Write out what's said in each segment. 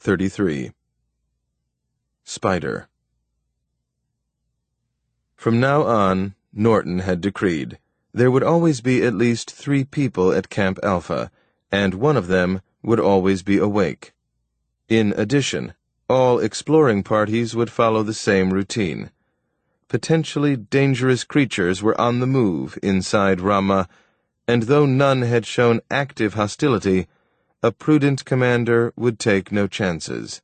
33. Spider. From now on, Norton had decreed, there would always be at least 3 people at Camp Alpha, and one of them would always be awake. In addition, all exploring parties would follow the same routine. Potentially dangerous creatures were on the move inside Rama, and though none had shown active hostility, a prudent commander would take no chances.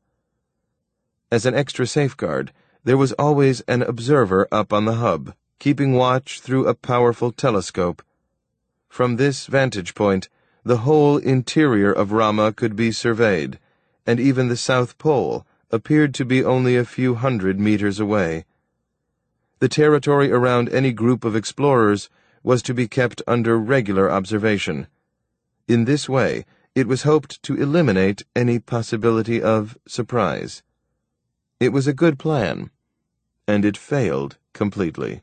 As an extra safeguard, there was always an observer up on the hub, keeping watch through a powerful telescope. From this vantage point, the whole interior of Rama could be surveyed, and even the South Pole appeared to be only a few hundred meters away. The territory around any group of explorers was to be kept under regular observation. In this way, it was hoped to eliminate any possibility of surprise. It was a good plan, and it failed completely.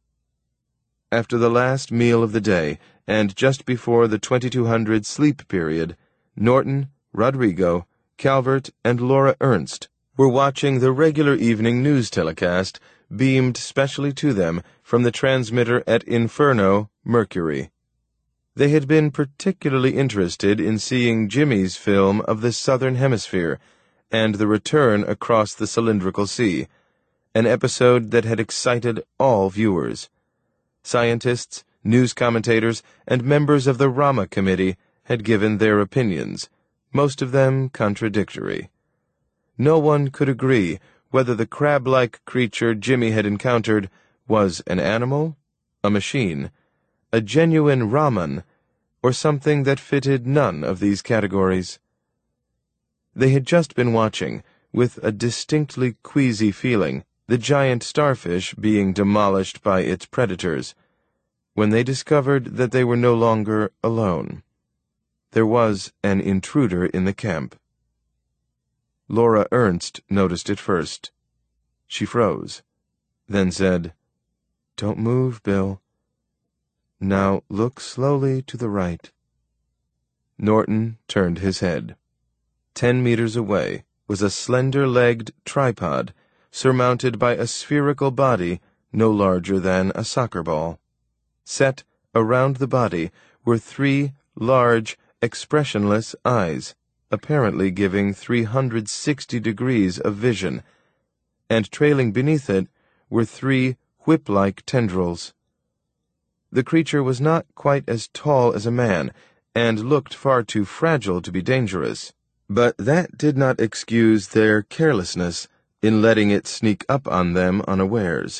After the last meal of the day, and just before the 2200 sleep period, Norton, Rodrigo, Calvert, and Laura Ernst were watching the regular evening news telecast beamed specially to them from the transmitter at Inferno, Mercury. They had been particularly interested in seeing Jimmy's film of the Southern Hemisphere and the return across the cylindrical sea, an episode that had excited all viewers. Scientists, news commentators, and members of the Rama Committee had given their opinions, most of them contradictory. No one could agree whether the crab-like creature Jimmy had encountered was an animal, a machine, a genuine Raman, or something that fitted none of these categories. They had just been watching, with a distinctly queasy feeling, the giant starfish being demolished by its predators, when they discovered that they were no longer alone. There was an intruder in the camp. Laura Ernst noticed it first. She froze, then said, "Don't move, Bill. Now look slowly to the right." Norton turned his head. 10 meters away was a slender-legged tripod surmounted by a spherical body no larger than a soccer ball. Set around the body were 3 large, expressionless eyes, apparently giving 360 degrees of vision, and trailing beneath it were 3 whip-like tendrils. The creature was not quite as tall as a man, and looked far too fragile to be dangerous, but that did not excuse their carelessness in letting it sneak up on them unawares.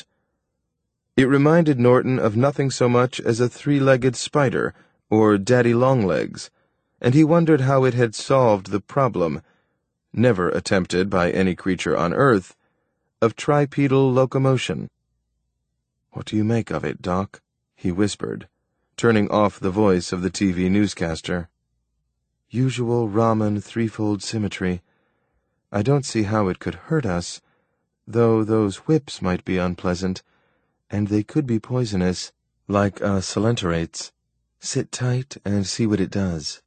It reminded Norton of nothing so much as a 3-legged spider, or daddy longlegs, and he wondered how it had solved the problem, never attempted by any creature on Earth, of tripedal locomotion. "What do you make of it, Doc?" he whispered, turning off the voice of the TV newscaster. "Usual Raman threefold symmetry. I don't see how it could hurt us, though those whips might be unpleasant, and they could be poisonous, like coelenterates. Sit tight and see what it does."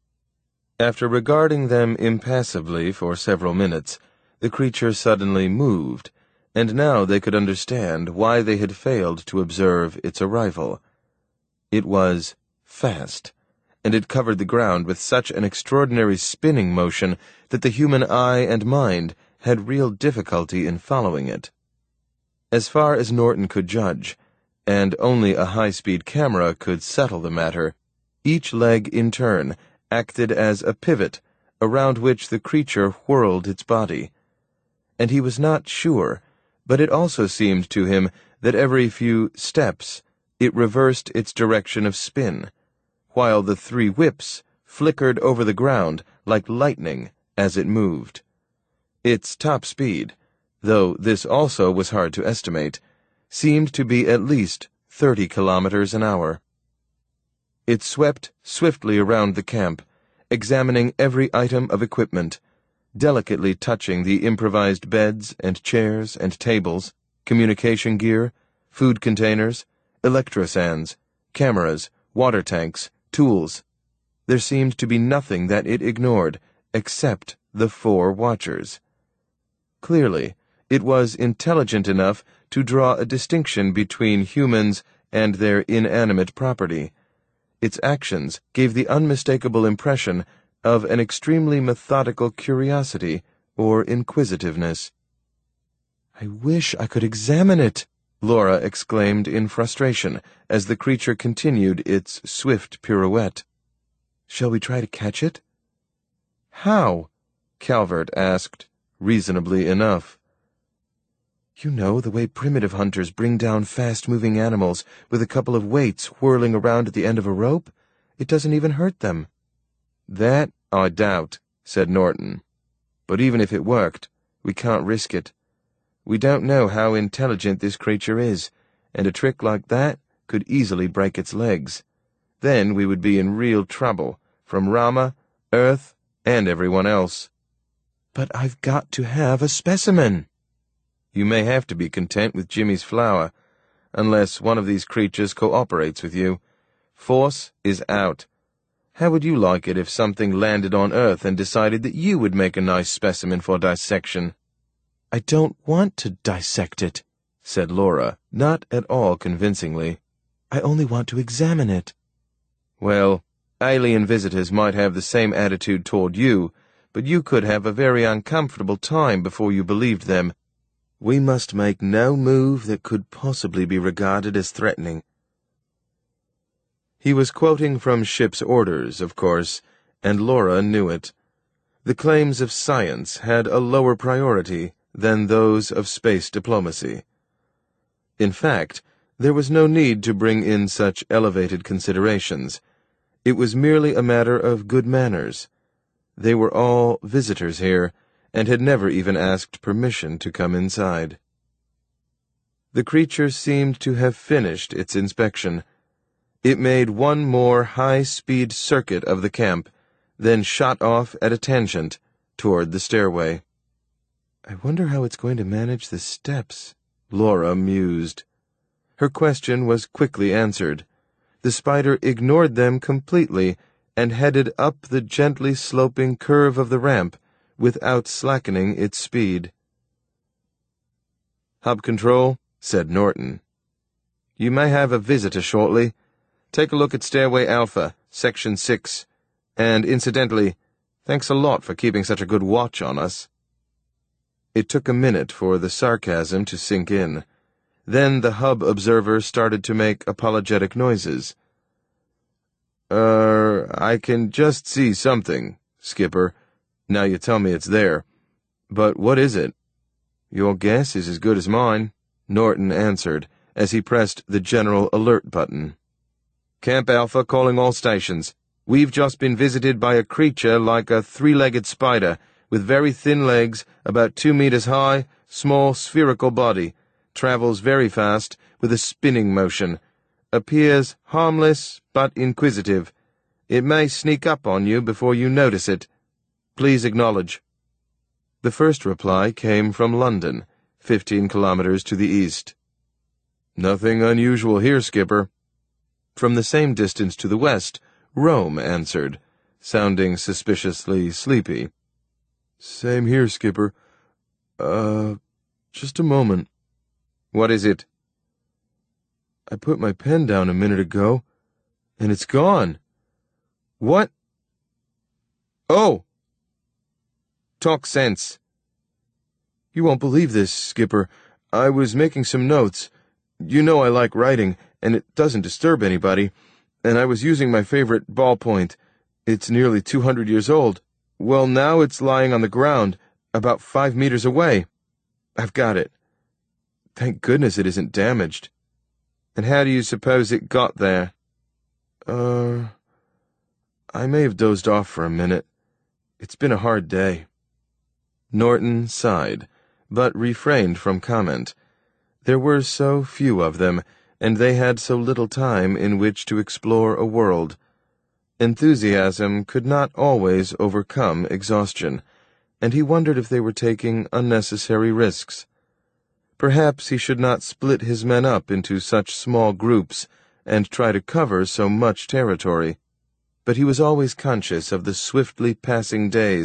After regarding them impassively for several minutes, the creature suddenly moved, and now they could understand why they had failed to observe its arrival. It was fast, and it covered the ground with such an extraordinary spinning motion that the human eye and mind had real difficulty in following it. As far as Norton could judge, and only a high-speed camera could settle the matter, each leg in turn acted as a pivot around which the creature whirled its body. And he was not sure, but it also seemed to him that every few steps it reversed its direction of spin, while the 3 whips flickered over the ground like lightning as it moved. Its top speed, though this also was hard to estimate, seemed to be at least 30 kilometers an hour. It swept swiftly around the camp, examining every item of equipment, delicately touching the improvised beds and chairs and tables, communication gear, food containers, electrosands, cameras, water tanks, tools. There seemed to be nothing that it ignored except the 4 watchers. Clearly, it was intelligent enough to draw a distinction between humans and their inanimate property. Its actions gave the unmistakable impression of an extremely methodical curiosity or inquisitiveness. "I wish I could examine it," Laura exclaimed in frustration as the creature continued its swift pirouette. "Shall we try to catch it?" "How?" Calvert asked, reasonably enough. "You know, the way primitive hunters bring down fast-moving animals with a couple of weights whirling around at the end of a rope? It doesn't even hurt them." "That I doubt," said Norton. "But even if it worked, we can't risk it. We don't know how intelligent this creature is, and a trick like that could easily break its legs. Then we would be in real trouble, from Rama, Earth, and everyone else." "But I've got to have a specimen." "You may have to be content with Jimmy's flour, unless one of these creatures cooperates with you. Force is out. How would you like it if something landed on Earth and decided that you would make a nice specimen for dissection?" "I don't want to dissect it," said Laura, not at all convincingly. "I only want to examine it." "Well, alien visitors might have the same attitude toward you, but you could have a very uncomfortable time before you believed them. We must make no move that could possibly be regarded as threatening." He was quoting from ship's orders, of course, and Laura knew it. The claims of science had a lower priority than those of space diplomacy. In fact, there was no need to bring in such elevated considerations. It was merely a matter of good manners. They were all visitors here, and had never even asked permission to come inside. The creature seemed to have finished its inspection. It made one more high-speed circuit of the camp, then shot off at a tangent toward the stairway. "I wonder how it's going to manage the steps," Laura mused. Her question was quickly answered. The spider ignored them completely and headed up the gently sloping curve of the ramp without slackening its speed. "Hub Control," said Norton. "You may have a visitor shortly. Take a look at Stairway Alpha, Section 6, and incidentally, thanks a lot for keeping such a good watch on us." It took a minute for the sarcasm to sink in. Then the hub observer started to make apologetic noises. I can just see something, Skipper. Now you tell me it's there. But what is it?" "Your guess is as good as mine," Norton answered, as he pressed the General Alert button. "Camp Alpha calling all stations. We've just been visited by a creature like a 3-legged spider, with very thin legs, about 2 meters high, small spherical body, travels very fast, with a spinning motion. Appears harmless, but inquisitive. It may sneak up on you before you notice it. Please acknowledge." The first reply came from London, 15 kilometers to the east. "Nothing unusual here, Skipper." From the same distance to the west, Rome answered, sounding suspiciously sleepy. "Same here, Skipper. Just a moment." "What is it?" "I put my pen down a minute ago, and it's gone." "What?" "Oh! Talk sense." "You won't believe this, Skipper. I was making some notes. You know I like writing, and it doesn't disturb anybody. And I was using my favorite ballpoint. It's nearly 200 years old. Well, now it's lying on the ground, about 5 meters away. I've got it. Thank goodness it isn't damaged." "And how do you suppose it got there?" I may have dozed off for a minute. It's been a hard day." Norton sighed, but refrained from comment. There were so few of them, and they had so little time in which to explore a world. Enthusiasm could not always overcome exhaustion, and he wondered if they were taking unnecessary risks. Perhaps he should not split his men up into such small groups and try to cover so much territory. But he was always conscious of the swiftly passing days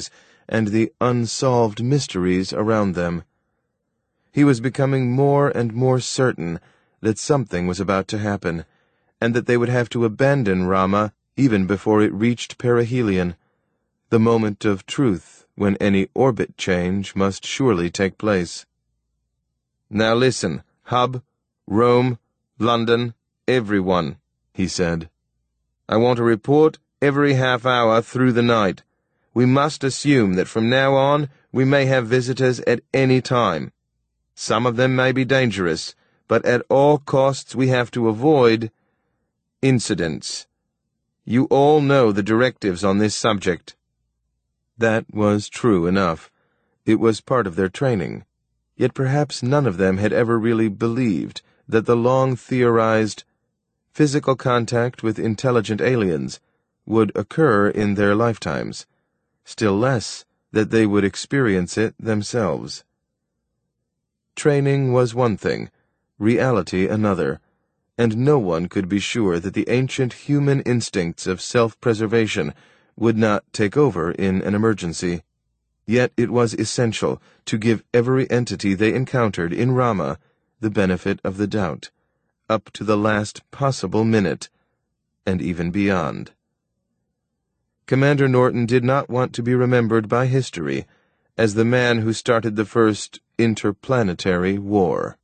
and the unsolved mysteries around them. He was becoming more and more certain that something was about to happen, and that they would have to abandon Rama even before it reached perihelion, the moment of truth when any orbit change must surely take place. "Now listen, Hub, Rome, London, everyone," he said. "I want a report every half hour through the night. We must assume that from now on we may have visitors at any time. Some of them may be dangerous, but at all costs we have to avoid incidents. You all know the directives on this subject." That was true enough. It was part of their training. Yet perhaps none of them had ever really believed that the long-theorized physical contact with intelligent aliens would occur in their lifetimes, still less that they would experience it themselves. Training was one thing, reality another, and no one could be sure that the ancient human instincts of self-preservation would not take over in an emergency. Yet it was essential to give every entity they encountered in Rama the benefit of the doubt, up to the last possible minute, and even beyond. Commander Norton did not want to be remembered by history as the man who started the first interplanetary war.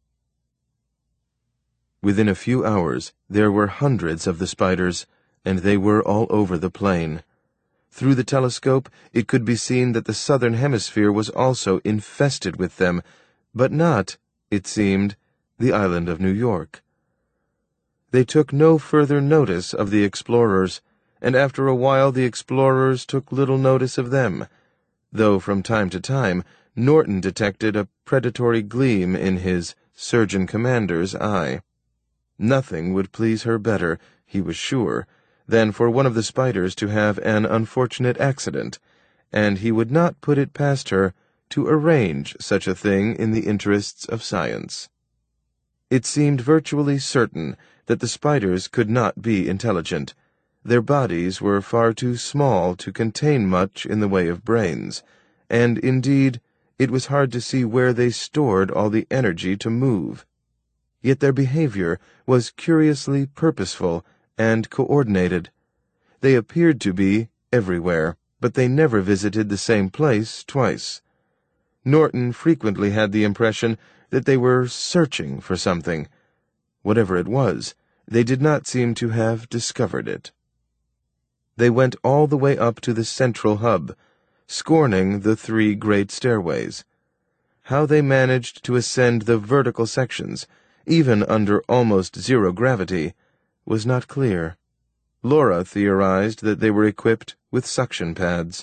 Within a few hours, there were hundreds of the spiders, and they were all over the plain. Through the telescope, it could be seen that the southern hemisphere was also infested with them, but not, it seemed, the island of New York. They took no further notice of the explorers, and after a while the explorers took little notice of them, though from time to time Norton detected a predatory gleam in his surgeon commander's eye. Nothing would please her better, he was sure, than for one of the spiders to have an unfortunate accident, and he would not put it past her to arrange such a thing in the interests of science. It seemed virtually certain that the spiders could not be intelligent. Their bodies were far too small to contain much in the way of brains, and indeed it was hard to see where they stored all the energy to move. Yet their behavior was curiously purposeful and coordinated. They appeared to be everywhere, but they never visited the same place twice. Norton frequently had the impression that they were searching for something. Whatever it was, they did not seem to have discovered it. They went all the way up to the central hub, scorning the 3 great stairways. How they managed to ascend the vertical sections, even under almost zero gravity, was not clear. Laura theorized that they were equipped with suction pads.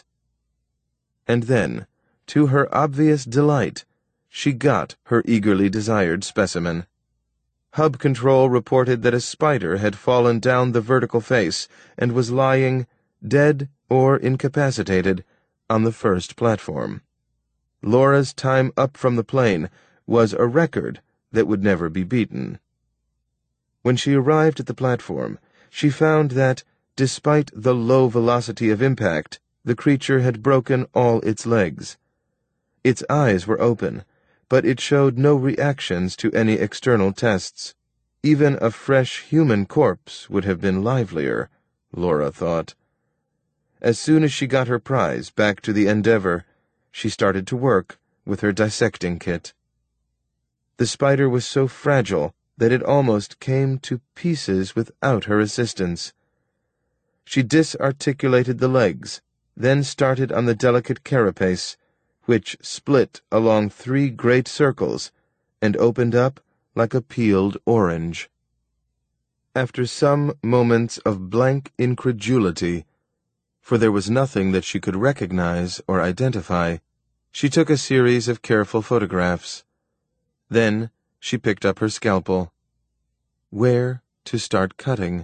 And then, to her obvious delight, she got her eagerly desired specimen. Hub Control reported that a spider had fallen down the vertical face and was lying, dead or incapacitated, on the first platform. Laura's time up from the plane was a record that would never be beaten. When she arrived at the platform, she found that, despite the low velocity of impact, the creature had broken all its legs. Its eyes were open, but it showed no reactions to any external tests. Even a fresh human corpse would have been livelier, Laura thought. As soon as she got her prize back to the Endeavour, she started to work with her dissecting kit. The spider was so fragile that it almost came to pieces without her assistance. She disarticulated the legs, then started on the delicate carapace, which split along 3 great circles and opened up like a peeled orange. After some moments of blank incredulity, for there was nothing that she could recognize or identify, she took a series of careful photographs. Then she picked up her scalpel. Where to start cutting?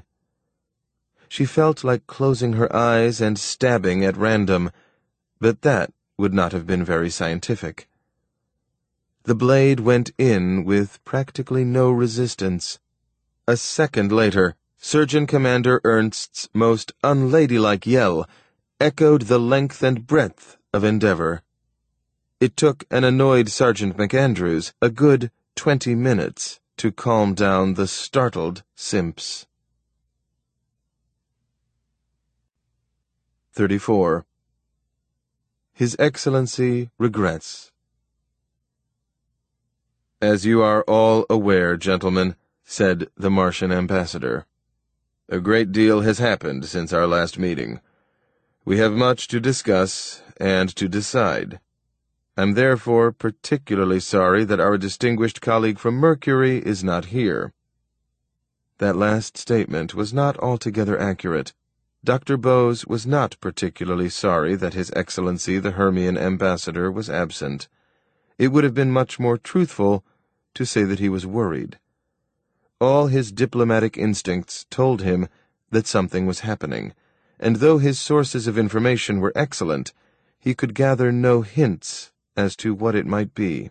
She felt like closing her eyes and stabbing at random, but that would not have been very scientific. The blade went in with practically no resistance. A second later, Surgeon Commander Ernst's most unladylike yell echoed the length and breadth of Endeavour. It took an annoyed Sergeant McAndrews a good 20 minutes to calm down the startled simps. 34. His Excellency regrets. As you are all aware, gentlemen, said the Martian ambassador, a great deal has happened since our last meeting. We have much to discuss and to decide. I'm therefore particularly sorry that our distinguished colleague from Mercury is not here. That last statement was not altogether accurate. Dr. Bose was not particularly sorry that His Excellency the Hermian ambassador was absent. It would have been much more truthful to say that he was worried. All his diplomatic instincts told him that something was happening, and though his sources of information were excellent, he could gather no hints as to what it might be.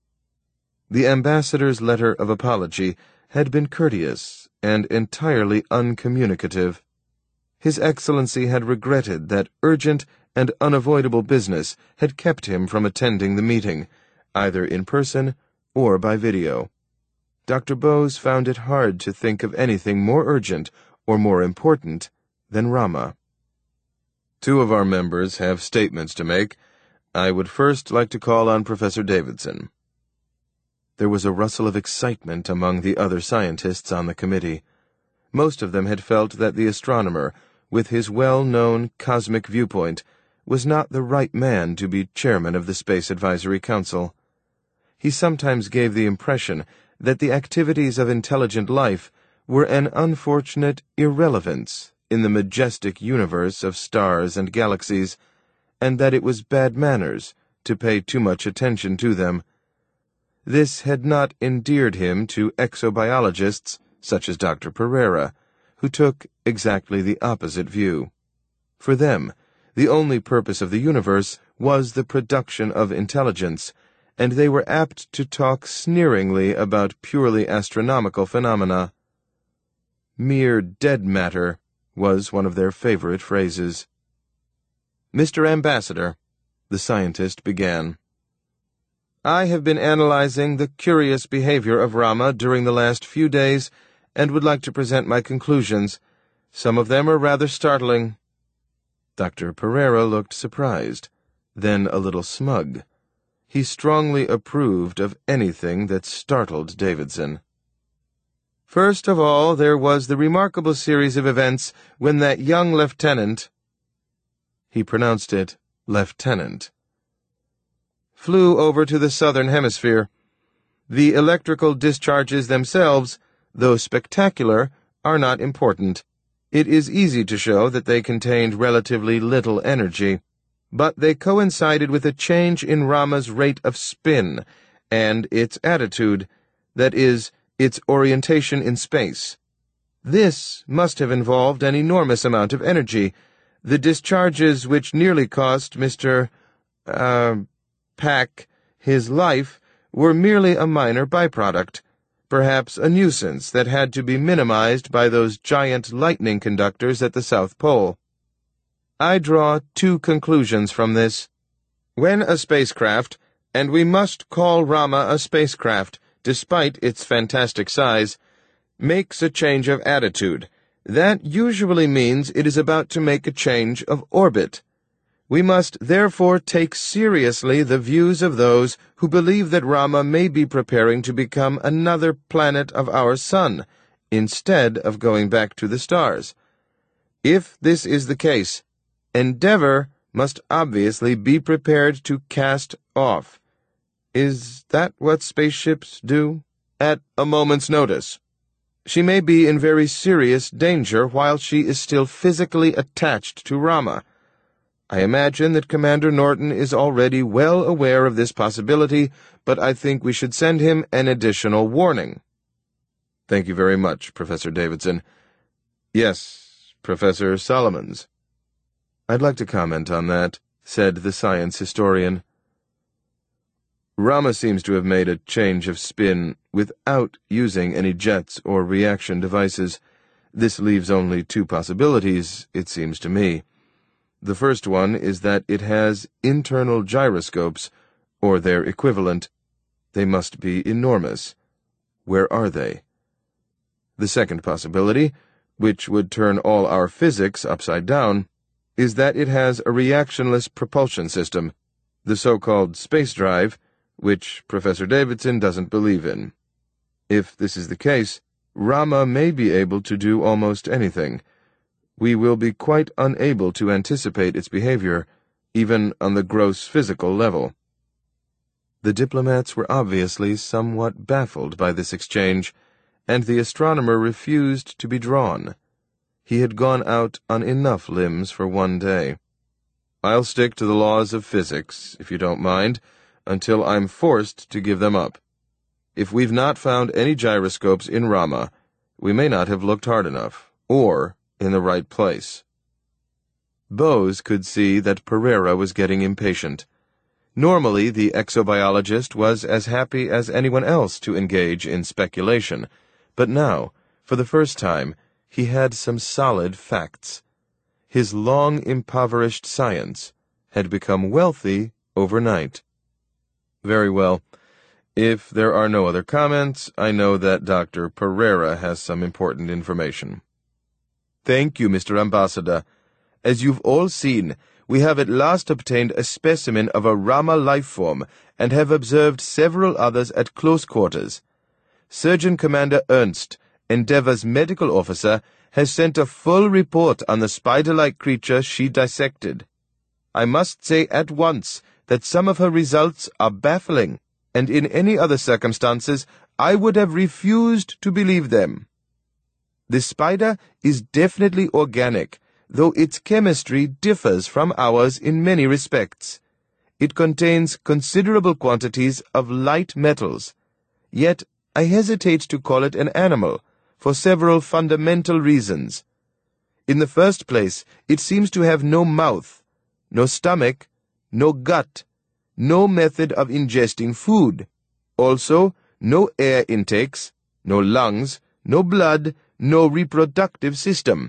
The ambassador's letter of apology had been courteous and entirely uncommunicative. His Excellency had regretted that urgent and unavoidable business had kept him from attending the meeting, either in person or by video. Dr. Bose found it hard to think of anything more urgent or more important than Rama. Two of our members have statements to make. I would first like to call on Professor Davidson. There was a rustle of excitement among the other scientists on the committee. Most of them had felt that the astronomer, with his well-known cosmic viewpoint, was not the right man to be chairman of the Space Advisory Council. He sometimes gave the impression that the activities of intelligent life were an unfortunate irrelevance in the majestic universe of stars and galaxies, and that it was bad manners to pay too much attention to them. This had not endeared him to exobiologists such as Dr. Pereira, who took exactly the opposite view. For them, the only purpose of the universe was the production of intelligence, and they were apt to talk sneeringly about purely astronomical phenomena. Mere dead matter was one of their favorite phrases. Mr. Ambassador, the scientist began, I have been analyzing the curious behavior of Rama during the last few days and would like to present my conclusions. Some of them are rather startling. Dr. Pereira looked surprised, then a little smug. He strongly approved of anything that startled Davidson. First of all, there was the remarkable series of events when that young lieutenant— he pronounced it lieutenant— flew over to the southern hemisphere. The electrical discharges themselves, though spectacular, are not important. It is easy to show that they contained relatively little energy, but they coincided with a change in Rama's rate of spin and its attitude, that is, its orientation in space. This must have involved an enormous amount of energy. The discharges which nearly cost Mr. Pack his life were merely a minor byproduct, perhaps a nuisance that had to be minimized by those giant lightning conductors at the South Pole. I draw two conclusions from this. When a spacecraft, and we must call Rama a spacecraft, despite its fantastic size, makes a change of attitude, that usually means it is about to make a change of orbit. We must therefore take seriously the views of those who believe that Rama may be preparing to become another planet of our sun, instead of going back to the stars. If this is the case, Endeavour must obviously be prepared to cast off. Is that what spaceships do? At a moment's notice. She may be in very serious danger while she is still physically attached to Rama. I imagine that Commander Norton is already well aware of this possibility, but I think we should send him an additional warning. Thank you very much, Professor Davidson. Yes, Professor Solomons. I'd like to comment on that, said the science historian. Rama seems to have made a change of spin without using any jets or reaction devices. This leaves only two possibilities, it seems to me. The first one is that it has internal gyroscopes, or their equivalent. They must be enormous. Where are they? The second possibility, which would turn all our physics upside down, is that it has a reactionless propulsion system, the so-called space drive, which Professor Davidson doesn't believe in. If this is the case, Rama may be able to do almost anything. We will be quite unable to anticipate its behavior, even on the gross physical level. The diplomats were obviously somewhat baffled by this exchange, and the astronomer refused to be drawn. He had gone out on enough limbs for one day. I'll stick to the laws of physics, if you don't mind, until I'm forced to give them up. If we've not found any gyroscopes in Rama, we may not have looked hard enough, or in the right place. Bose could see that Pereira was getting impatient. Normally, the exobiologist was as happy as anyone else to engage in speculation, but now, for the first time, he had some solid facts. His long impoverished science had become wealthy overnight. Very well. If there are no other comments, I know that Dr. Pereira has some important information. Thank you, Mr. Ambassador. As you've all seen, we have at last obtained a specimen of a Rama life form and have observed several others at close quarters. Surgeon Commander Ernst, Endeavour's medical officer, has sent a full report on the spider-like creature she dissected. I must say at once that some of her results are baffling, and in any other circumstances I would have refused to believe them. The spider is definitely organic, though its chemistry differs from ours in many respects. It contains considerable quantities of light metals, yet I hesitate to call it an animal, for several fundamental reasons. In the first place, it seems to have no mouth, no stomach, no gut, no method of ingesting food. Also, no air intakes, no lungs, no blood, no reproductive system.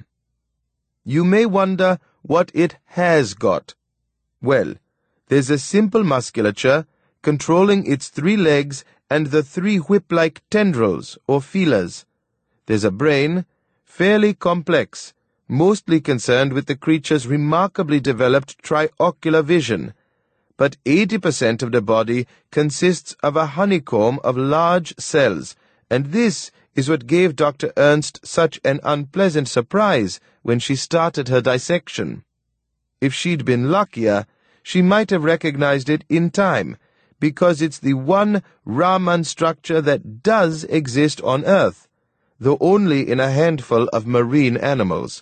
You may wonder what it has got. Well, there's a simple musculature controlling its 3 legs and the 3 whip-like tendrils or feelers. There's a brain, fairly complex, mostly concerned with the creature's remarkably developed triocular vision, but 80% of the body consists of a honeycomb of large cells, and this is what gave Dr. Ernst such an unpleasant surprise when she started her dissection. If she'd been luckier, she might have recognized it in time, because it's the one Raman structure that does exist on Earth, though only in a handful of marine animals.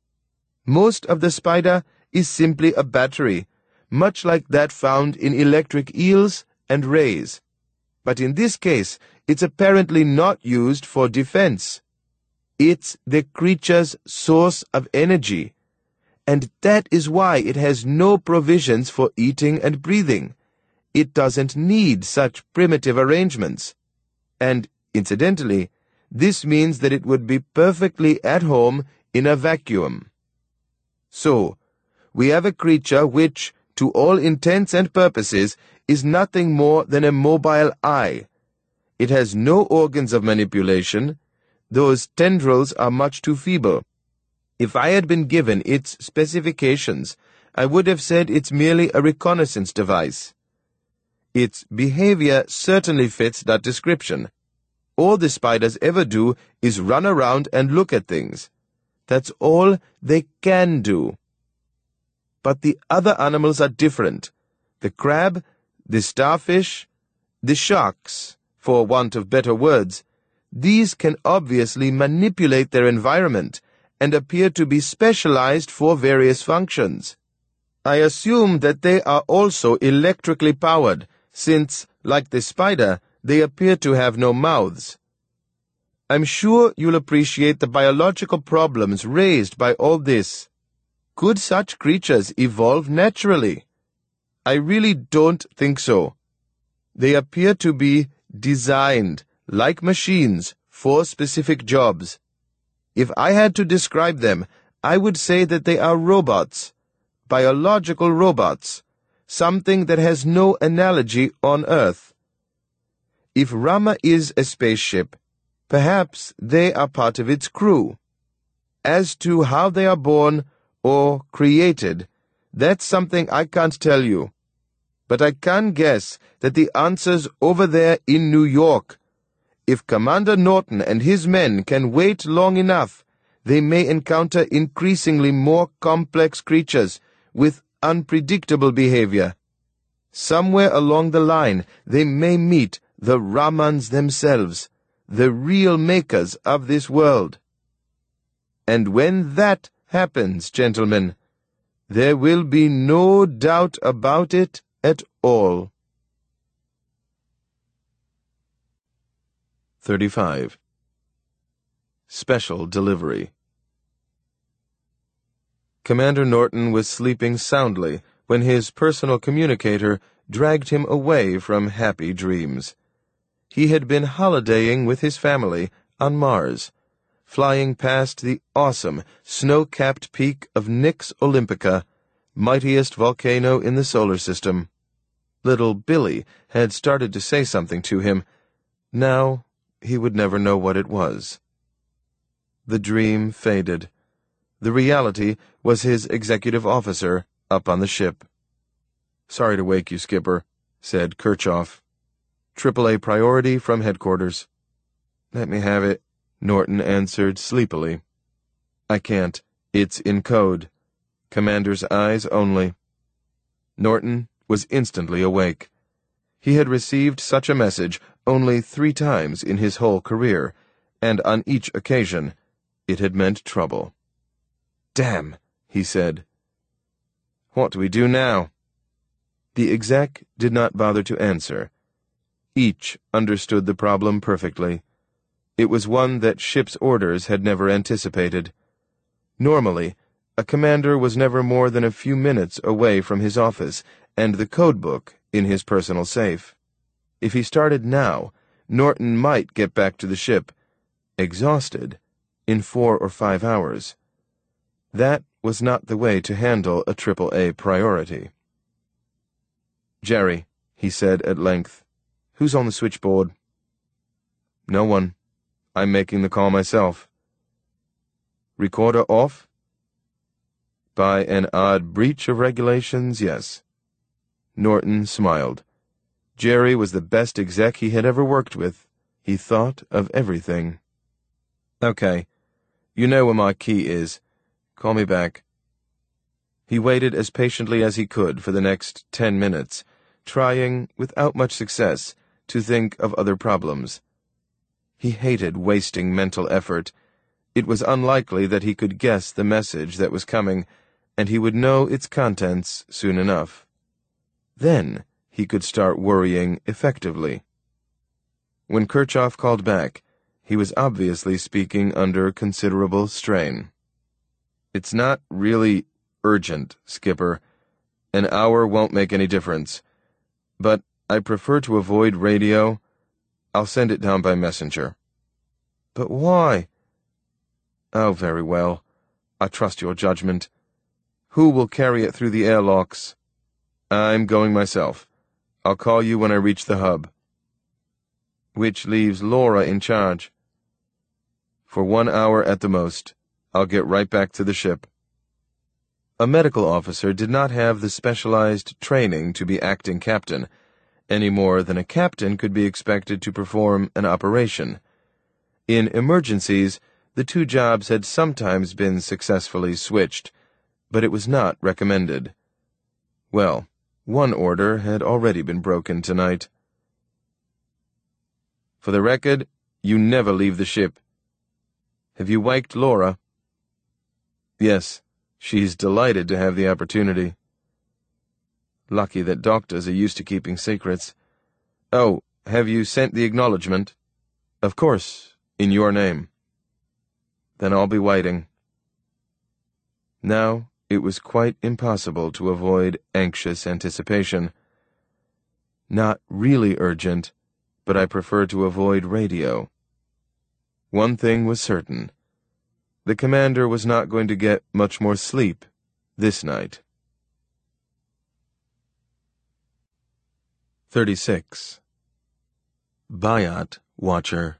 Most of the spider is simply a battery, much like that found in electric eels and rays. But in this case, it's apparently not used for defense. It's the creature's source of energy, and that is why it has no provisions for eating and breathing. It doesn't need such primitive arrangements. And, incidentally, this means that it would be perfectly at home in a vacuum. So, we have a creature which, to all intents and purposes, is nothing more than a mobile eye. It has no organs of manipulation. Those tendrils are much too feeble. If I had been given its specifications, I would have said it's merely a reconnaissance device. Its behavior certainly fits that description. All the spiders ever do is run around and look at things. That's all they can do. But the other animals are different. The crab, the starfish, the sharks, for want of better words, these can obviously manipulate their environment and appear to be specialized for various functions. I assume that they are also electrically powered, since, like the spider, they appear to have no mouths. I'm sure you'll appreciate the biological problems raised by all this. Could such creatures evolve naturally? I really don't think so. They appear to be designed, like machines, for specific jobs. If I had to describe them, I would say that they are robots, biological robots, something that has no analogy on Earth. If Rama is a spaceship, perhaps they are part of its crew. As to how they are born or created, that's something I can't tell you. But I can guess that the answer's over there in New York. If Commander Norton and his men can wait long enough, they may encounter increasingly more complex creatures with unpredictable behavior. Somewhere along the line, they may meet the Ramans themselves, the real makers of this world. And when that happens, gentlemen, there will be no doubt about it at all. 35. Special Delivery. Commander Norton was sleeping soundly when his personal communicator dragged him away from happy dreams. He had been holidaying with his family on Mars, flying past the awesome snow-capped peak of Nix Olympica, mightiest volcano in the solar system. Little Billy had started to say something to him. Now he would never know what it was. The dream faded. The reality was his executive officer up on the ship. "Sorry to wake you, Skipper," said Kirchhoff. "AAA priority from headquarters." "Let me have it," Norton answered sleepily. "I can't. It's in code. Commander's eyes only." Norton was instantly awake. He had received such a message only 3 times in his whole career, and on each occasion it had meant trouble. "Damn," he said. "What do we do now?" The exec did not bother to answer. Each understood the problem perfectly. It was one that ship's orders had never anticipated. Normally, a commander was never more than a few minutes away from his office and the codebook in his personal safe. If he started now, Norton might get back to the ship, exhausted, in 4 or 5 hours. That was not the way to handle a AAA priority. "Jerry," he said at length, "who's on the switchboard?" "No one. I'm making the call myself." "Recorder off?" "By an odd breach of regulations, yes." Norton smiled. Jerry was the best exec he had ever worked with. He thought of everything. "Okay. You know where my key is. Call me back." He waited as patiently as he could for the next 10 minutes, trying, without much success, to think of other problems. He hated wasting mental effort. It was unlikely that he could guess the message that was coming, and he would know its contents soon enough. Then he could start worrying effectively. When Kirchhoff called back, he was obviously speaking under considerable strain. "It's not really urgent, Skipper. An hour won't make any difference. But I prefer to avoid radio. I'll send it down by messenger." "But why?" "Oh, very well. I trust your judgment. Who will carry it through the airlocks?" "I'm going myself. I'll call you when I reach the hub." "Which leaves Laura in charge." "For 1 hour at the most. I'll get right back to the ship." A medical officer did not have the specialized training to be acting captain, any more than a captain could be expected to perform an operation. In emergencies, the 2 jobs had sometimes been successfully switched, but it was not recommended. Well, one order had already been broken tonight. "For the record, you never leave the ship. Have you waked Laura?" "Yes, she's delighted to have the opportunity." Lucky that doctors are used to keeping secrets. "Oh, have you sent the acknowledgement?" "Of course, in your name." "Then I'll be waiting." Now it was quite impossible to avoid anxious anticipation. Not really urgent, but I prefer to avoid radio. One thing was certain. The commander was not going to get much more sleep this night. 36. Bayat Watcher.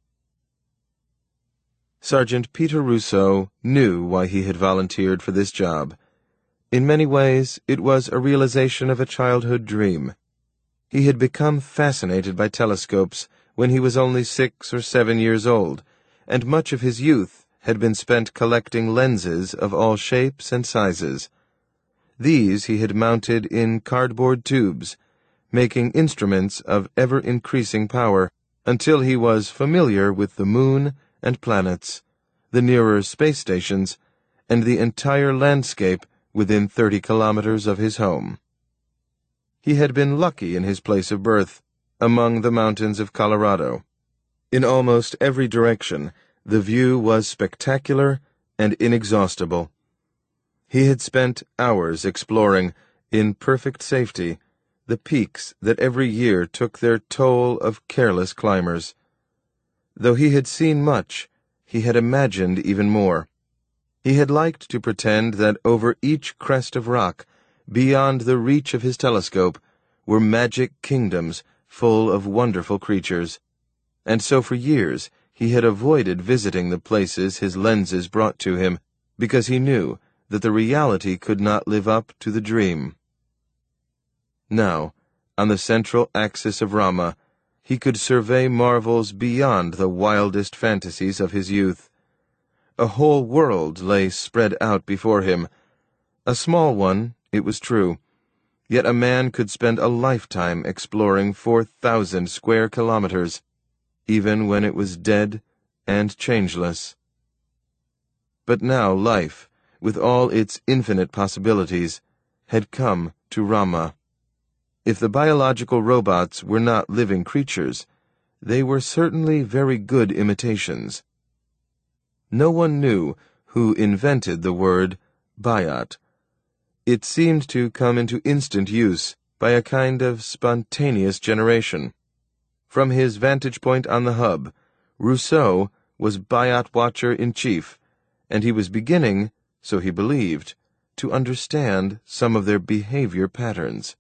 Sergeant Peter Rousseau knew why he had volunteered for this job. In many ways, it was a realization of a childhood dream. He had become fascinated by telescopes when he was only 6 or 7 years old, and much of his youth had been spent collecting lenses of all shapes and sizes. These he had mounted in cardboard tubes, making instruments of ever-increasing power until he was familiar with the moon and planets, the nearer space stations, and the entire landscape within 30 kilometers of his home. He had been lucky in his place of birth, among the mountains of Colorado. In almost every direction, the view was spectacular and inexhaustible. He had spent hours exploring, in perfect safety, the peaks that every year took their toll of careless climbers. Though he had seen much, he had imagined even more. He had liked to pretend that over each crest of rock, beyond the reach of his telescope, were magic kingdoms full of wonderful creatures, and so for years he had avoided visiting the places his lenses brought to him, because he knew that the reality could not live up to the dream. Now, on the central axis of Rama, he could survey marvels beyond the wildest fantasies of his youth. A whole world lay spread out before him. A small one, it was true, yet a man could spend a lifetime exploring 4,000 square kilometers, even when it was dead and changeless. But now life, with all its infinite possibilities, had come to Rama. If the biological robots were not living creatures, they were certainly very good imitations. No one knew who invented the word Bayat. It seemed to come into instant use by a kind of spontaneous generation. From his vantage point on the hub, Rousseau was Bayat Watcher-in-Chief, and he was beginning, so he believed, to understand some of their behavior patterns.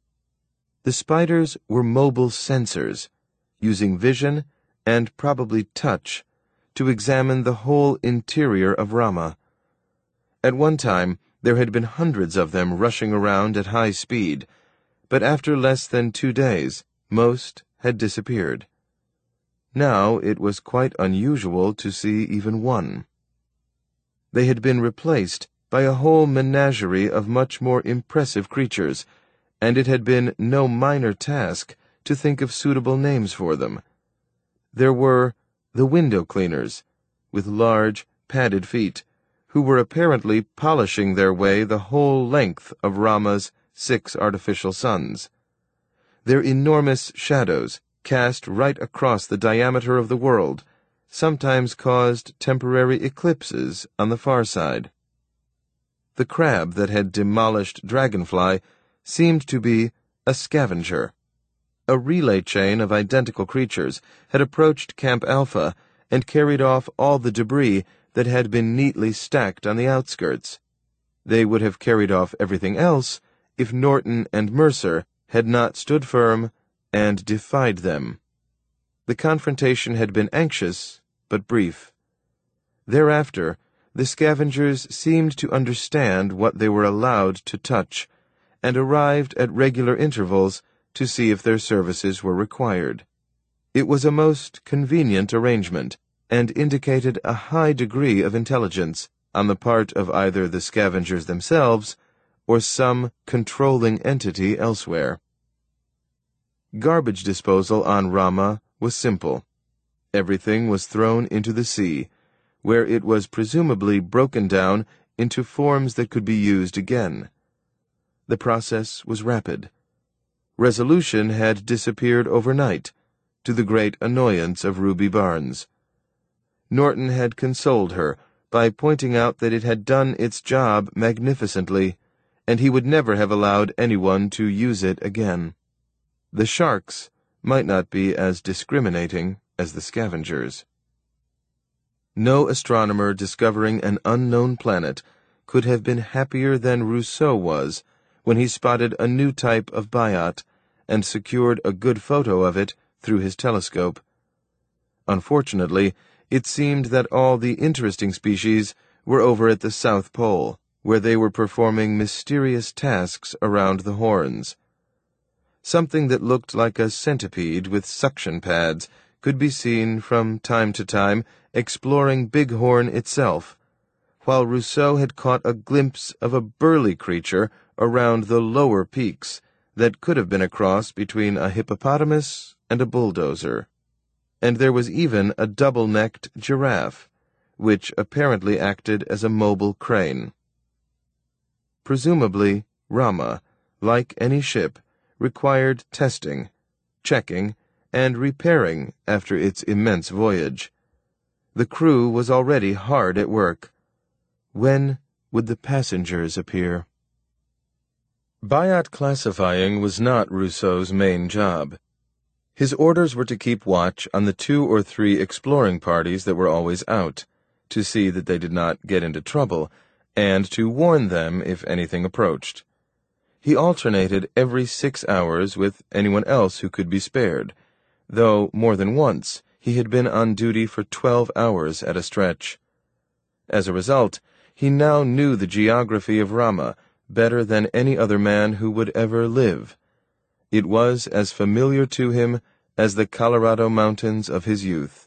The spiders were mobile sensors, using vision and probably touch to examine the whole interior of Rama. At one time, there had been hundreds of them rushing around at high speed, but after less than 2 days, most had disappeared. Now it was quite unusual to see even one. They had been replaced by a whole menagerie of much more impressive creatures, and it had been no minor task to think of suitable names for them. There were the window cleaners, with large, padded feet, who were apparently polishing their way the whole length of Rama's 6 artificial suns. Their enormous shadows, cast right across the diameter of the world, sometimes caused temporary eclipses on the far side. The crab that had demolished Dragonfly seemed to be a scavenger. A relay chain of identical creatures had approached Camp Alpha and carried off all the debris that had been neatly stacked on the outskirts. They would have carried off everything else if Norton and Mercer had not stood firm and defied them. The confrontation had been anxious, but brief. Thereafter, the scavengers seemed to understand what they were allowed to touch, and arrived at regular intervals to see if their services were required. It was a most convenient arrangement, and indicated a high degree of intelligence on the part of either the scavengers themselves or some controlling entity elsewhere. Garbage disposal on Rama was simple. Everything was thrown into the sea, where it was presumably broken down into forms that could be used again. The process was rapid. Resolution had disappeared overnight, to the great annoyance of Ruby Barnes. Norton had consoled her by pointing out that it had done its job magnificently, and he would never have allowed anyone to use it again. The sharks might not be as discriminating as the scavengers. No astronomer discovering an unknown planet could have been happier than Rousseau was when he spotted a new type of Bayat and secured a good photo of it through his telescope. Unfortunately, it seemed that all the interesting species were over at the South Pole, where they were performing mysterious tasks around the horns. Something that looked like a centipede with suction pads could be seen from time to time exploring Bighorn itself, while Rousseau had caught a glimpse of a burly creature around the lower peaks that could have been a cross between a hippopotamus and a bulldozer. And there was even a double-necked giraffe, which apparently acted as a mobile crane. Presumably, Rama, like any ship, required testing, checking, and repairing after its immense voyage. The crew was already hard at work. When would the passengers appear? Biot classifying was not Rousseau's main job. His orders were to keep watch on the 2 or 3 exploring parties that were always out, to see that they did not get into trouble, and to warn them if anything approached. He alternated every 6 hours with anyone else who could be spared, though more than once he had been on duty for 12 hours at a stretch. As a result, he now knew the geography of Rama better than any other man who would ever live. It was as familiar to him as the Colorado mountains of his youth.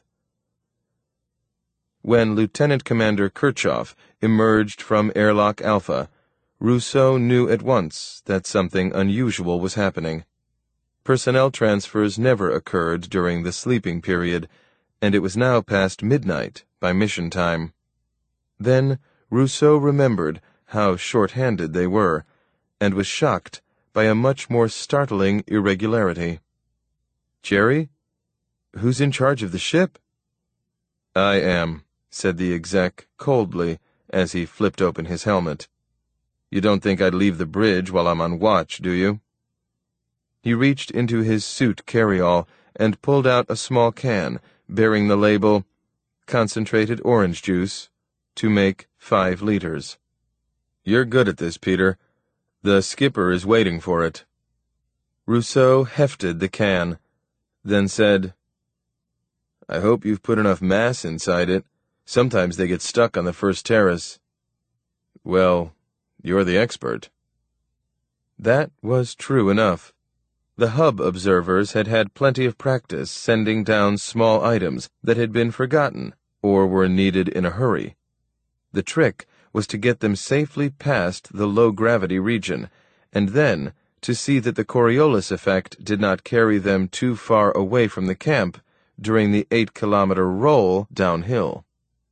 When Lieutenant Commander Kirchhoff emerged from Airlock Alpha, Rousseau knew at once that something unusual was happening. Personnel transfers never occurred during the sleeping period, and it was now past midnight by mission time. Then Rousseau remembered how short-handed they were, and was shocked by a much more startling irregularity. "Jerry? Who's in charge of the ship?" "I am," said the exec coldly as he flipped open his helmet. "You don't think I'd leave the bridge while I'm on watch, do you?" He reached into his suit carry-all and pulled out a small can bearing the label, "Concentrated orange juice, to make 5 liters. "You're good at this, Peter. The skipper is waiting for it." Rousseau hefted the can, then said, "I hope you've put enough mass inside it. Sometimes they get stuck on the first terrace." "Well, you're the expert." That was true enough. The hub observers had had plenty of practice sending down small items that had been forgotten or were needed in a hurry. The trick was to get them safely past the low-gravity region, and then to see that the Coriolis effect did not carry them too far away from the camp during the 8-kilometer roll downhill.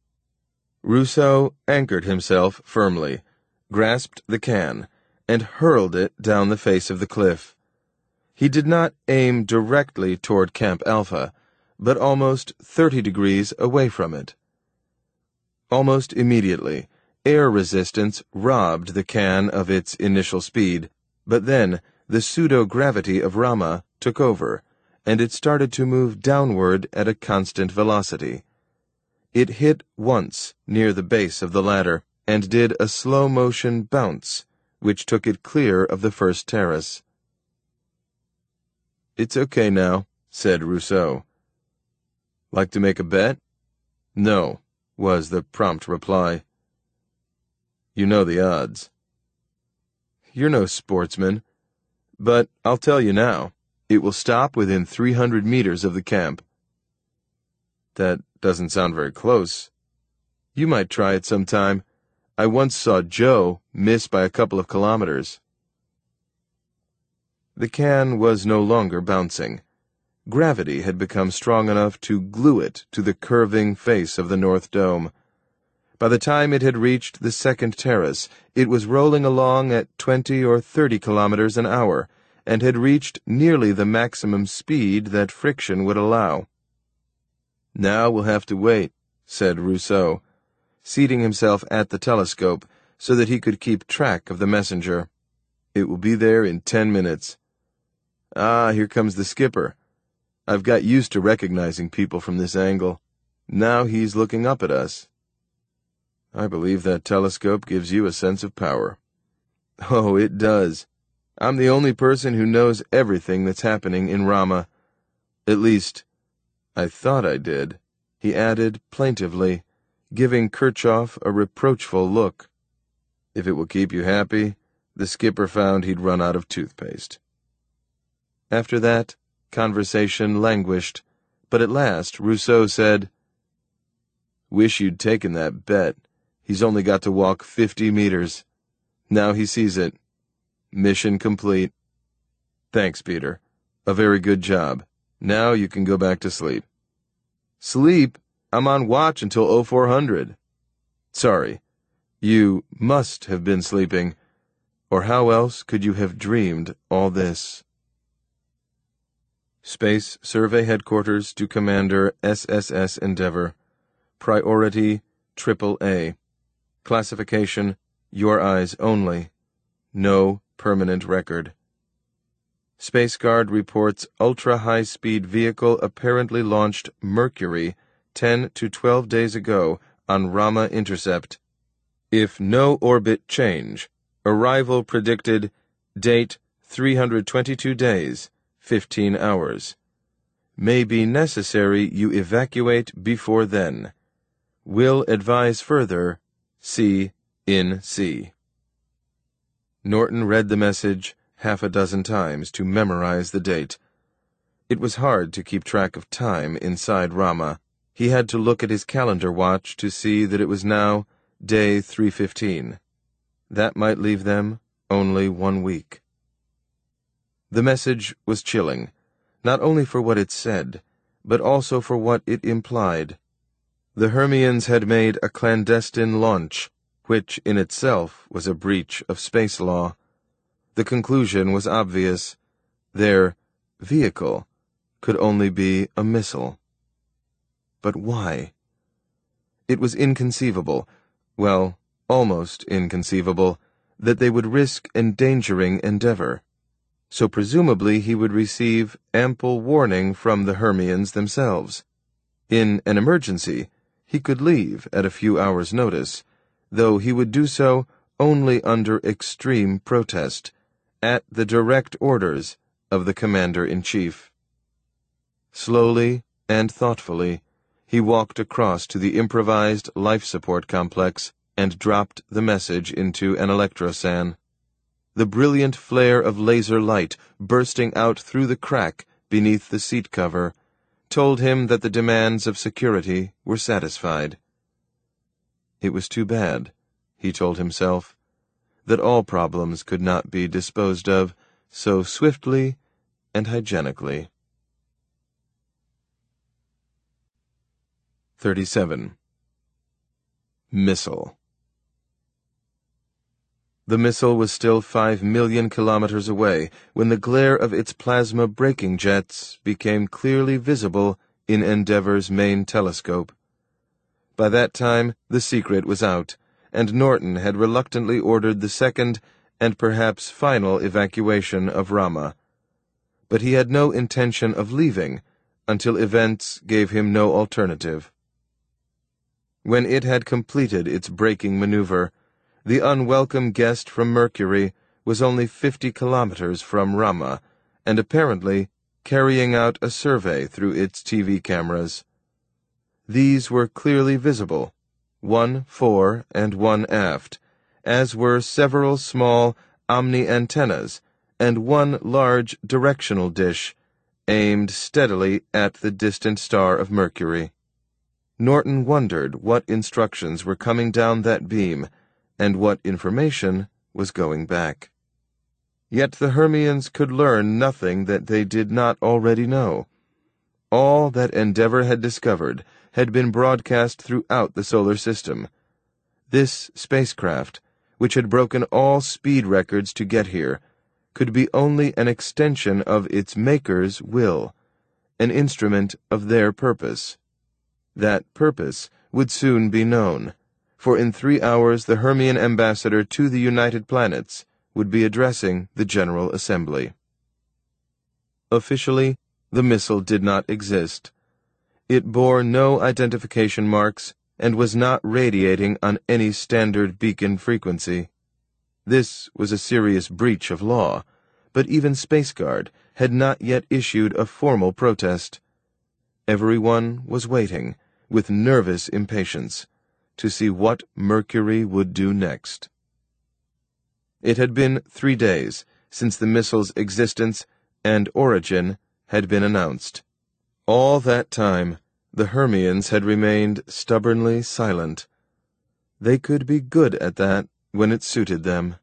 Rousseau anchored himself firmly, grasped the can, and hurled it down the face of the cliff. He did not aim directly toward Camp Alpha, but almost 30 degrees away from it. Almost immediately, air resistance robbed the can of its initial speed, but then the pseudo-gravity of Rama took over, and it started to move downward at a constant velocity. It hit once near the base of the ladder, and did a slow-motion bounce, which took it clear of the first terrace. "It's okay now," said Rousseau. "Like to make a bet?" "No," was the prompt reply. "You know the odds." "You're no sportsman. But I'll tell you now, it will stop within 300 meters of the camp." "That doesn't sound very close." "You might try it sometime. I once saw Joe miss by a couple of kilometers." The can was no longer bouncing. Gravity had become strong enough to glue it to the curving face of the North Dome. By the time it had reached the second terrace, it was rolling along at 20 or 30 kilometers an hour, and had reached nearly the maximum speed that friction would allow. "Now we'll have to wait," said Rousseau, seating himself at the telescope so that he could keep track of the messenger. "It will be there in 10 minutes. Ah, here comes the skipper. I've got used to recognizing people from this angle. Now he's looking up at us." "I believe that telescope gives you a sense of power." "Oh, it does. I'm the only person who knows everything that's happening in Rama. At least, I thought I did," he added plaintively, giving Kirchhoff a reproachful look. If it will keep you happy, the skipper found he'd run out of toothpaste. After that, conversation languished, but at last Rousseau said, "Wish you'd taken that bet. He's only got to walk 50 meters. Now he sees it. Mission complete." "Thanks, Peter. A very good job. Now you can go back to sleep." "Sleep? I'm on watch until 0400. "Sorry. You must have been sleeping, or how else could you have dreamed all this?" Space Survey Headquarters to Commander SSS Endeavour. Priority AAA. Classification Your Eyes Only. No permanent record. Space Guard reports ultra-high-speed vehicle apparently launched Mercury 10 to 12 days ago on Rama intercept. If no orbit change, arrival predicted, date 322 days, 15 hours. May be necessary you evacuate before then. Will advise further. See in C. Norton read the message half a dozen times to memorize the date. It was hard to keep track of time inside Rama. He had to look at his calendar watch to see that it was now day 315. That might leave them only 1 week. The message was chilling, not only for what it said, but also for what it implied. The Hermians had made a clandestine launch, which in itself was a breach of space law. The conclusion was obvious. Their vehicle could only be a missile. But why? It was inconceivable, well, almost inconceivable, that they would risk endangering Endeavour. So presumably he would receive ample warning from the Hermians themselves. In an emergency, he could leave at a few hours' notice, though he would do so only under extreme protest, at the direct orders of the Commander-in-Chief. Slowly and thoughtfully, he walked across to the improvised life support complex and dropped the message into an electrosan. The brilliant flare of laser light bursting out through the crack beneath the seat cover told him that the demands of security were satisfied. It was too bad, he told himself, that all problems could not be disposed of so swiftly and hygienically. 37. Missile. The missile was still 5 million kilometers away when the glare of its plasma braking jets became clearly visible in Endeavour's main telescope. By that time, the secret was out, and Norton had reluctantly ordered the second and perhaps final evacuation of Rama. But he had no intention of leaving until events gave him no alternative. When it had completed its braking maneuver, the unwelcome guest from Mercury was only 50 kilometers from Rama, and apparently carrying out a survey through its TV cameras. These were clearly visible, one fore and one aft, as were several small omni antennas and one large directional dish, aimed steadily at the distant star of Mercury. Norton wondered what instructions were coming down that beam, and what information was going back. Yet the Hermians could learn nothing that they did not already know. All that Endeavour had discovered had been broadcast throughout the solar system. This spacecraft, which had broken all speed records to get here, could be only an extension of its maker's will, an instrument of their purpose. That purpose would soon be known, for in 3 hours the Hermian ambassador to the United Planets would be addressing the General Assembly. Officially, the missile did not exist. It bore no identification marks and was not radiating on any standard beacon frequency. This was a serious breach of law, but even SpaceGuard had not yet issued a formal protest. Everyone was waiting, with nervous impatience, to see what Mercury would do next. It had been 3 days since the missile's existence and origin had been announced. All that time, the Hermians had remained stubbornly silent. They could be good at that when it suited them.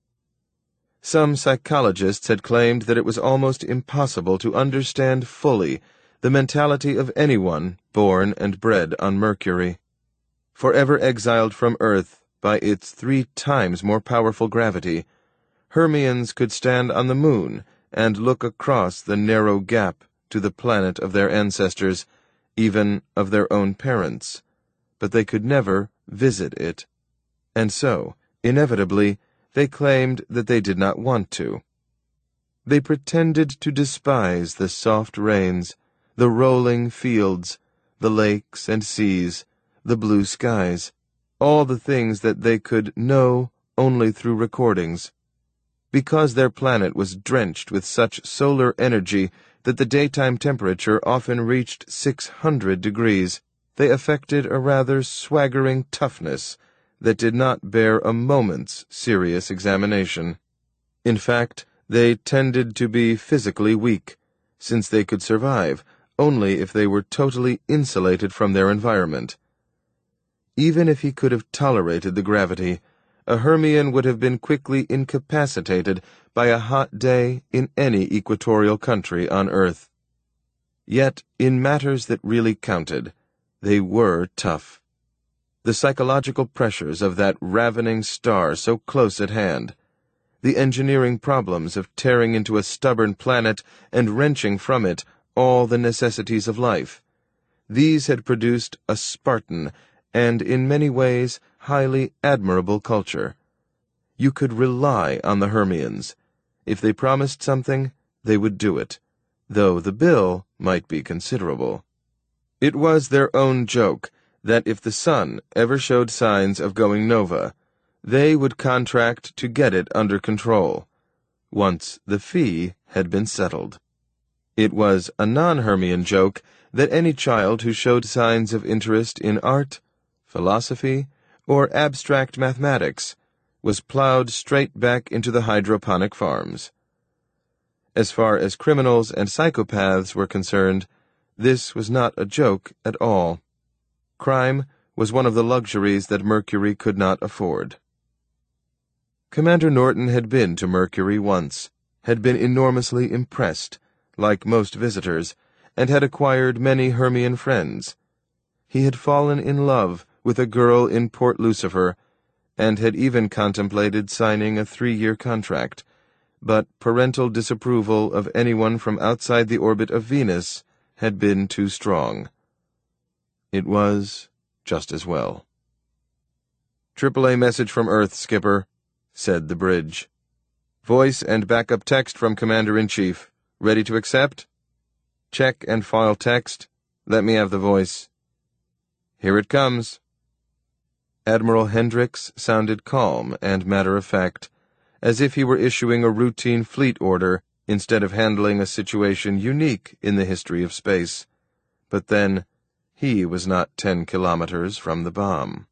Some psychologists had claimed that it was almost impossible to understand fully the mentality of anyone born and bred on Mercury. Forever exiled from Earth by its 3 times more powerful gravity, Hermians could stand on the moon and look across the narrow gap to the planet of their ancestors, even of their own parents, but they could never visit it. And so, inevitably, they claimed that they did not want to. They pretended to despise the soft rains, the rolling fields, the lakes and seas, the blue skies, all the things that they could know only through recordings. Because their planet was drenched with such solar energy that the daytime temperature often reached 600 degrees, they affected a rather swaggering toughness that did not bear a moment's serious examination. In fact, they tended to be physically weak, since they could survive only if they were totally insulated from their environment. Even if he could have tolerated the gravity, a Hermian would have been quickly incapacitated by a hot day in any equatorial country on Earth. Yet, in matters that really counted, they were tough. The psychological pressures of that ravening star so close at hand, the engineering problems of tearing into a stubborn planet and wrenching from it all the necessities of life, these had produced a Spartan and, in many ways, highly admirable culture. You could rely on the Hermians. If they promised something, they would do it, though the bill might be considerable. It was their own joke that if the sun ever showed signs of going nova, they would contract to get it under control, once the fee had been settled. It was a non-Hermian joke that any child who showed signs of interest in art, philosophy, or abstract mathematics was plowed straight back into the hydroponic farms. As far as criminals and psychopaths were concerned, this was not a joke at all. Crime was one of the luxuries that Mercury could not afford. Commander Norton had been to Mercury once, had been enormously impressed, like most visitors, and had acquired many Hermian friends. He had fallen in love with a girl in Port Lucifer, and had even contemplated signing a 3-year contract, but parental disapproval of anyone from outside the orbit of Venus had been too strong. It was just as well. "AAA message from Earth, Skipper," said the bridge. "Voice and backup text from Commander-in-Chief. Ready to accept? Check and file text. Let me have the voice." "Here it comes." Admiral Hendricks sounded calm and matter-of-fact, as if he were issuing a routine fleet order instead of handling a situation unique in the history of space. But then, he was not 10 kilometers from the bomb.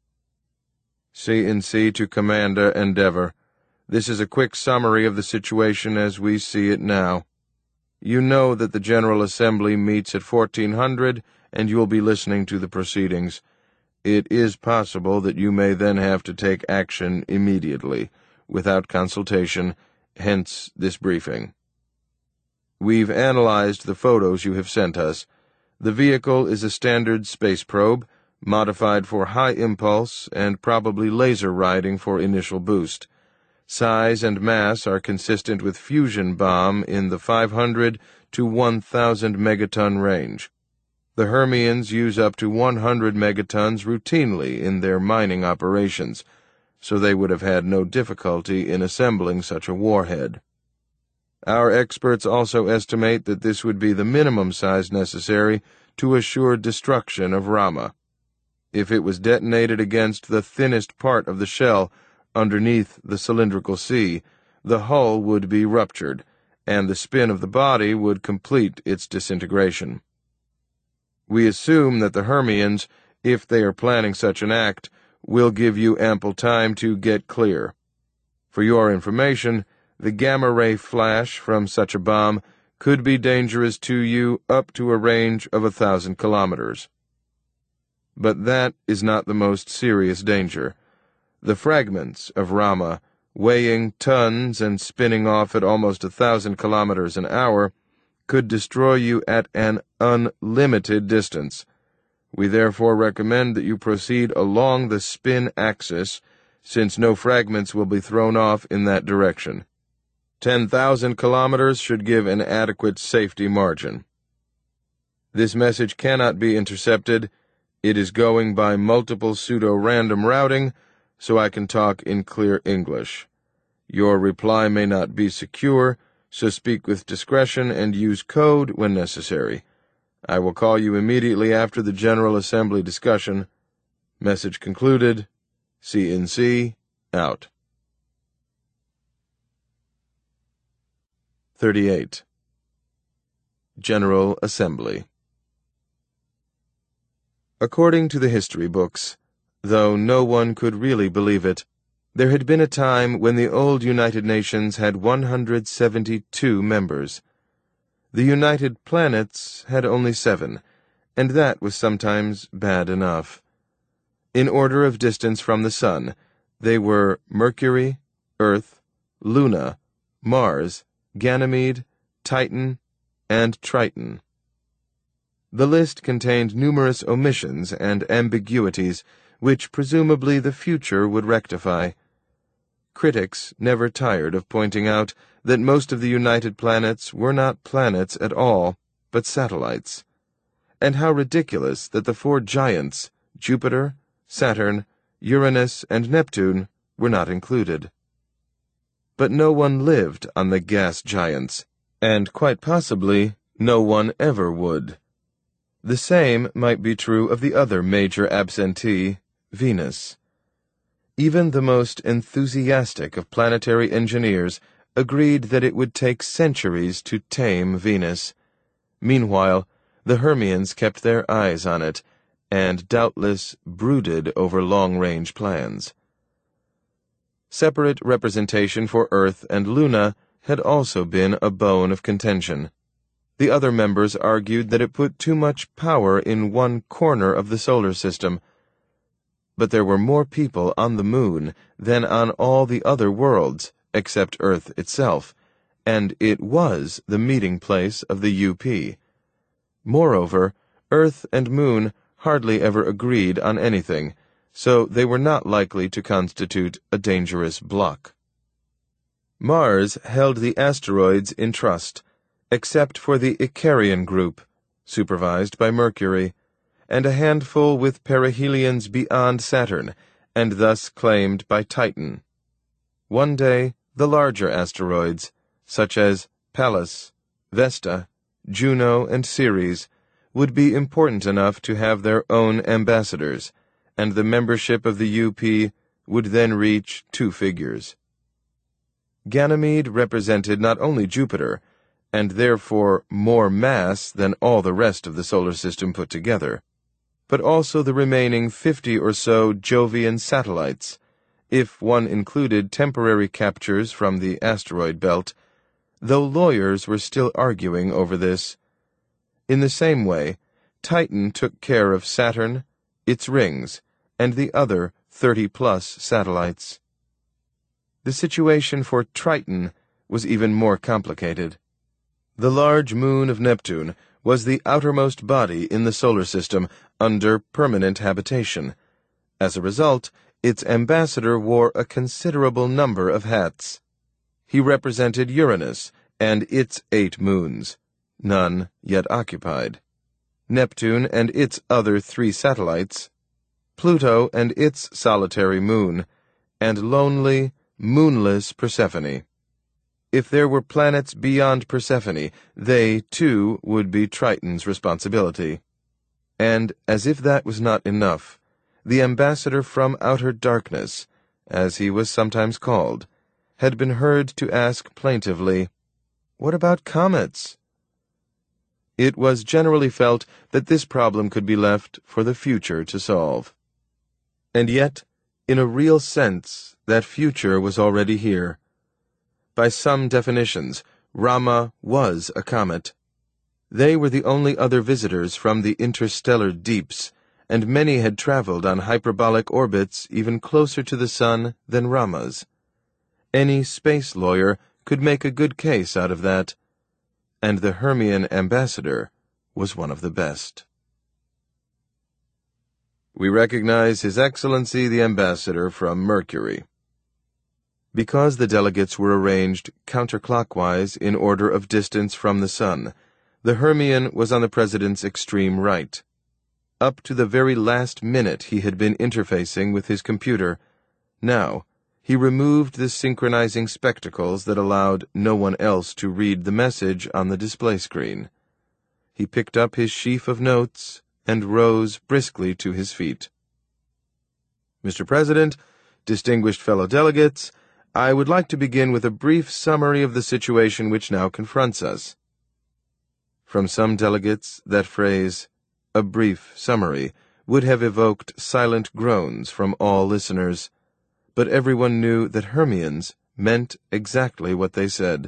"C&C to Commander Endeavour. This is a quick summary of the situation as we see it now. You know that the General Assembly meets at 1400, and you will be listening to the proceedings. It is possible that you may then have to take action immediately, without consultation, hence this briefing. We've analyzed the photos you have sent us. The vehicle is a standard space probe, modified for high impulse and probably laser riding for initial boost. Size and mass are consistent with fusion bomb in the 500 to 1,000 megaton range. The Hermians use up to 100 megatons routinely in their mining operations, so they would have had no difficulty in assembling such a warhead. Our experts also estimate that this would be the minimum size necessary to assure destruction of Rama. If it was detonated against the thinnest part of the shell, underneath the cylindrical sea, the hull would be ruptured, and the spin of the body would complete its disintegration. We assume that the Hermians, if they are planning such an act, will give you ample time to get clear. For your information, the gamma-ray flash from such a bomb could be dangerous to you up to a range of 1,000 kilometers. But that is not the most serious danger. The fragments of Rama, weighing tons and spinning off at almost 1,000 kilometers an hour, could destroy you at an unlimited distance. We therefore recommend that you proceed along the spin axis, since no fragments will be thrown off in that direction. 10,000 kilometers should give an adequate safety margin. This message cannot be intercepted. It is going by multiple pseudo-random routing, so I can talk in clear English. Your reply may not be secure, so speak with discretion and use code when necessary. I will call you immediately after the General Assembly discussion. Message concluded. CNC, out. 38. General Assembly. According to the history books, though no one could really believe it, there had been a time when the old United Nations had 172 members. The United Planets had only 7, and that was sometimes bad enough. In order of distance from the Sun, they were Mercury, Earth, Luna, Mars, Ganymede, Titan, and Triton. The list contained numerous omissions and ambiguities, which presumably the future would rectify. Critics never tired of pointing out that most of the United Planets were not planets at all, but satellites, and how ridiculous that the 4 giants, Jupiter, Saturn, Uranus, and Neptune, were not included. But no one lived on the gas giants, and quite possibly no one ever would. The same might be true of the other major absentee, Venus. Even the most enthusiastic of planetary engineers agreed that it would take centuries to tame Venus. Meanwhile, the Hermians kept their eyes on it, and doubtless brooded over long-range plans. Separate representation for Earth and Luna had also been a bone of contention. The other members argued that it put too much power in one corner of the solar system. But there were more people on the moon than on all the other worlds, except Earth itself, and it was the meeting place of the UP. Moreover, Earth and Moon hardly ever agreed on anything, so they were not likely to constitute a dangerous bloc. Mars held the asteroids in trust, except for the Icarian group, supervised by Mercury, and a handful with perihelions beyond Saturn, and thus claimed by Titan. One day, the larger asteroids, such as Pallas, Vesta, Juno, and Ceres, would be important enough to have their own ambassadors, and the membership of the UP would then reach 2 figures. Ganymede represented not only Jupiter, and therefore more mass than all the rest of the solar system put together, but also the remaining 50 or so Jovian satellites, if one included temporary captures from the asteroid belt, though lawyers were still arguing over this. In the same way, Titan took care of Saturn, its rings, and the other 30-plus satellites. The situation for Triton was even more complicated. The large moon of Neptune was the outermost body in the solar system under permanent habitation. As a result, its ambassador wore a considerable number of hats. He represented Uranus and its 8 moons, none yet occupied, Neptune and its other 3 satellites, Pluto and its solitary moon, and lonely, moonless Persephone. If there were planets beyond Persephone, they, too, would be Triton's responsibility. And, as if that was not enough, the ambassador from outer darkness, as he was sometimes called, had been heard to ask plaintively, "What about comets?" It was generally felt that this problem could be left for the future to solve. And yet, in a real sense, that future was already here. By some definitions, Rama was a comet. They were the only other visitors from the interstellar deeps, and many had traveled on hyperbolic orbits even closer to the sun than Rama's. Any space lawyer could make a good case out of that, and the Hermian ambassador was one of the best. We recognize His Excellency the Ambassador from Mercury. Because the delegates were arranged counterclockwise in order of distance from the sun, the Hermian was on the president's extreme right. Up to the very last minute he had been interfacing with his computer. Now, he removed the synchronizing spectacles that allowed no one else to read the message on the display screen. He picked up his sheaf of notes and rose briskly to his feet. "Mr. President, distinguished fellow delegates, I would like to begin with a brief summary of the situation which now confronts us." From some delegates, that phrase, "a brief summary," would have evoked silent groans from all listeners, but everyone knew that Hermians meant exactly what they said.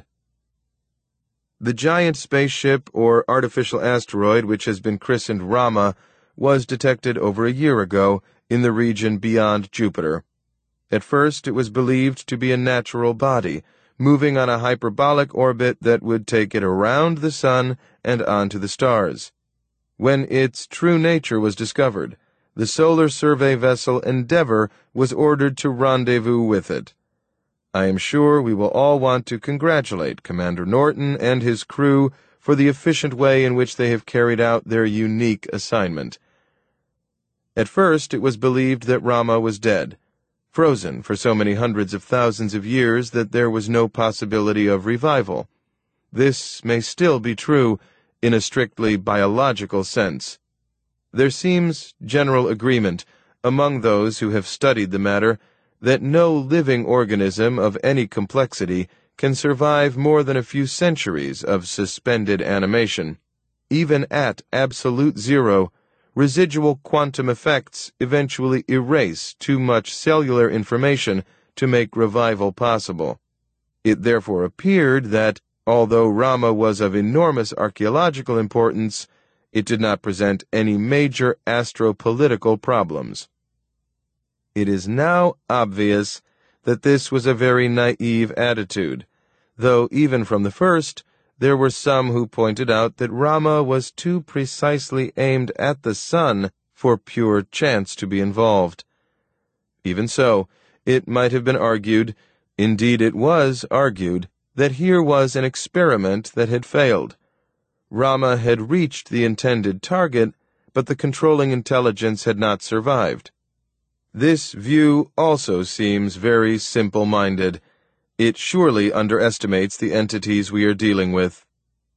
The giant spaceship or artificial asteroid which has been christened Rama was detected over a year ago in the region beyond Jupiter. At first it was believed to be a natural body, moving on a hyperbolic orbit that would take it around the sun and onto the stars. When its true nature was discovered, the solar survey vessel Endeavour was ordered to rendezvous with it. I am sure we will all want to congratulate Commander Norton and his crew for the efficient way in which they have carried out their unique assignment. At first it was believed that Rama was dead, frozen for so many hundreds of thousands of years that there was no possibility of revival. This may still be true in a strictly biological sense. There seems general agreement among those who have studied the matter that no living organism of any complexity can survive more than a few centuries of suspended animation. Even at absolute zero, residual quantum effects eventually erase too much cellular information to make revival possible. It therefore appeared that, although Rama was of enormous archaeological importance, it did not present any major astropolitical problems. It is now obvious that this was a very naive attitude, though even from the first, there were some who pointed out that Rama was too precisely aimed at the sun for pure chance to be involved. Even so, it might have been argued, indeed it was argued, that here was an experiment that had failed. Rama had reached the intended target, but the controlling intelligence had not survived. This view also seems very simple-minded. It surely underestimates the entities we are dealing with.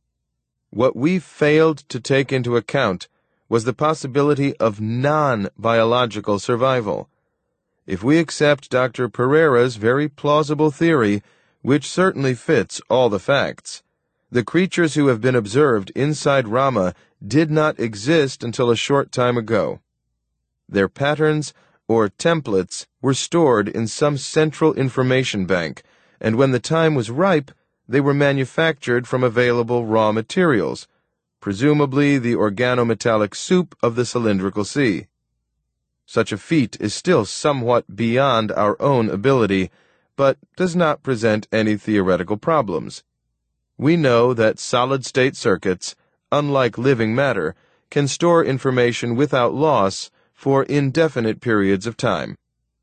What we failed to take into account was the possibility of non-biological survival. If we accept Dr. Pereira's very plausible theory, which certainly fits all the facts, the creatures who have been observed inside Rama did not exist until a short time ago. Their patterns or templates were stored in some central information bank, and when the time was ripe, they were manufactured from available raw materials, presumably the organometallic soup of the cylindrical sea. Such a feat is still somewhat beyond our own ability, but does not present any theoretical problems. We know that solid-state circuits, unlike living matter, can store information without loss for indefinite periods of time.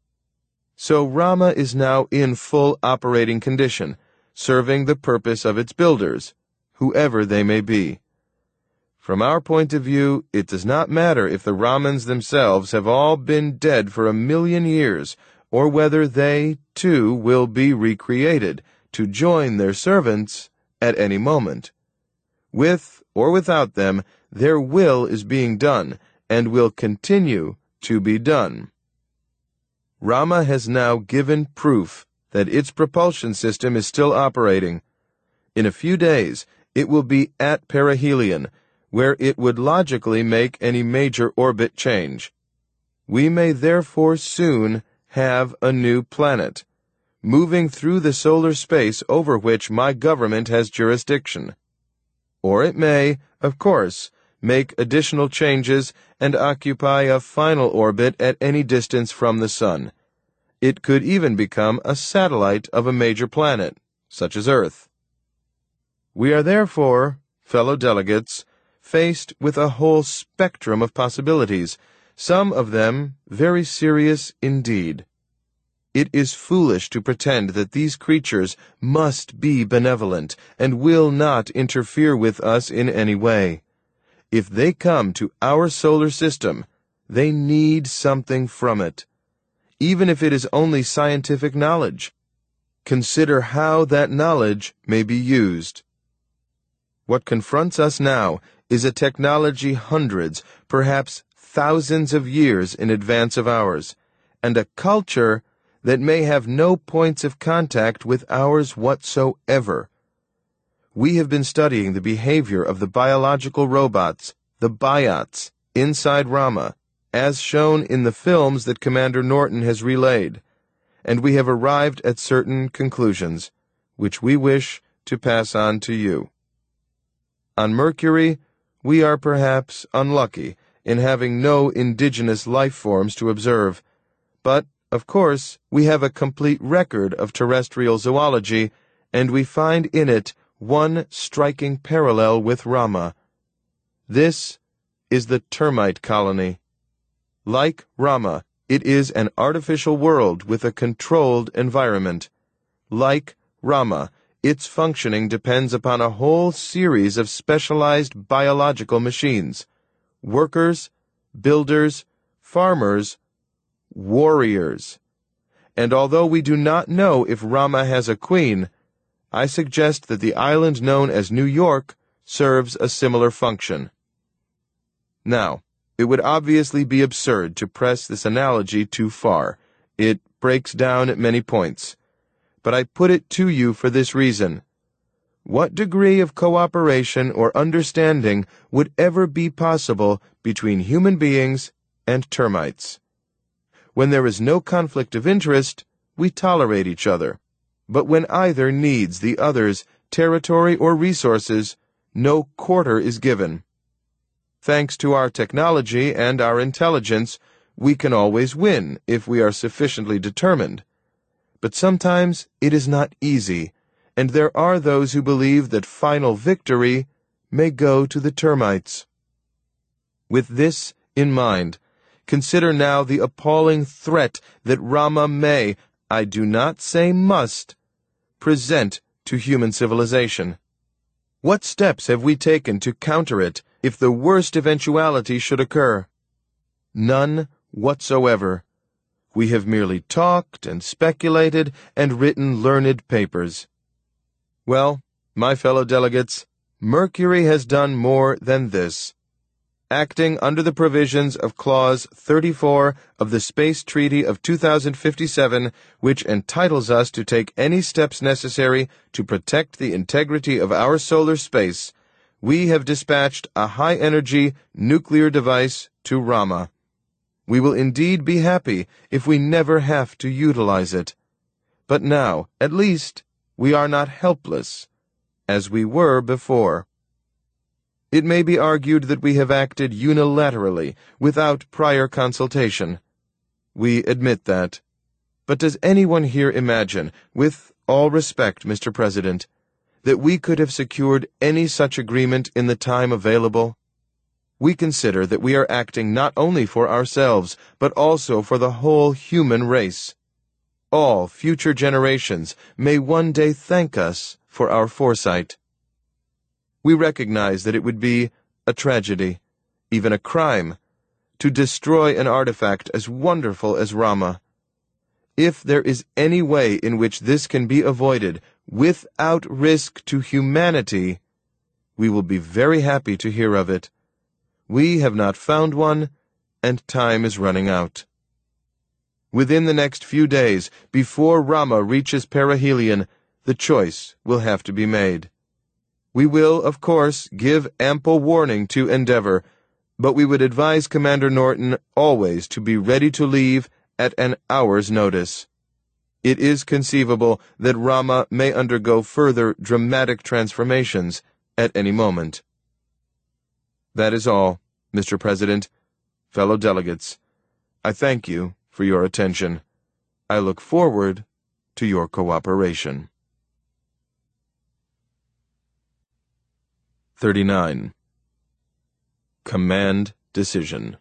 So Rama is now in full operating condition, serving the purpose of its builders, whoever they may be. From our point of view, it does not matter if the Ramans themselves have all been dead for 1,000,000 years, or whether they, too, will be recreated to join their servants at any moment. With or without them, their will is being done, and will continue to be done. Rama has now given proof that its propulsion system is still operating. In a few days, it will be at perihelion, where it would logically make any major orbit change. We may therefore soon have a new planet, moving through the solar space over which my government has jurisdiction. Or it may, of course, make additional changes and occupy a final orbit at any distance from the Sun. It could even become a satellite of a major planet, such as Earth. We are therefore, fellow delegates, faced with a whole spectrum of possibilities, some of them very serious indeed. It is foolish to pretend that these creatures must be benevolent and will not interfere with us in any way. If they come to our solar system, they need something from it, even if it is only scientific knowledge. Consider how that knowledge may be used. What confronts us now is a technology hundreds, perhaps thousands of years in advance of ours, and a culture that may have no points of contact with ours whatsoever. We have been studying the behavior of the biological robots, the biots, inside Rama, as shown in the films that Commander Norton has relayed, and we have arrived at certain conclusions, which we wish to pass on to you. On Mercury, we are perhaps unlucky in having no indigenous life forms to observe, but of course, we have a complete record of terrestrial zoology, and we find in it one striking parallel with Rama. This is the termite colony. Like Rama, it is an artificial world with a controlled environment. Like Rama, its functioning depends upon a whole series of specialized biological machines: workers, builders, farmers, warriors. And although we do not know if Rama has a queen, I suggest that the island known as New York serves a similar function. Now, it would obviously be absurd to press this analogy too far. It breaks down at many points. But I put it to you for this reason. What degree of cooperation or understanding would ever be possible between human beings and termites? When there is no conflict of interest, we tolerate each other. But when either needs the other's territory or resources, no quarter is given. Thanks to our technology and our intelligence, we can always win if we are sufficiently determined. But sometimes it is not easy, and there are those who believe that final victory may go to the termites. With this in mind, consider now the appalling threat that Rama may, I do not say must, present to human civilization. What steps have we taken to counter it if the worst eventuality should occur? None whatsoever. We have merely talked and speculated and written learned papers. Well, my fellow delegates, Mercury has done more than this. Acting under the provisions of Clause 34 of the Space Treaty of 2057, which entitles us to take any steps necessary to protect the integrity of our solar space, we have dispatched a high-energy nuclear device to Rama. We will indeed be happy if we never have to utilize it. But now, at least, we are not helpless, as we were before. It may be argued that we have acted unilaterally, without prior consultation. We admit that. But does anyone here imagine, with all respect, Mr. President, that we could have secured any such agreement in the time available? We consider that we are acting not only for ourselves, but also for the whole human race. All future generations may one day thank us for our foresight. We recognize that it would be a tragedy, even a crime, to destroy an artifact as wonderful as Rama. If there is any way in which this can be avoided without risk to humanity, we will be very happy to hear of it. We have not found one, and time is running out. Within the next few days, before Rama reaches perihelion, the choice will have to be made. We will, of course, give ample warning to Endeavour, but we would advise Commander Norton always to be ready to leave at an hour's notice. It is conceivable that Rama may undergo further dramatic transformations at any moment. That is all, Mr. President, fellow delegates. I thank you for your attention. I look forward to your cooperation. 39. Command Decision.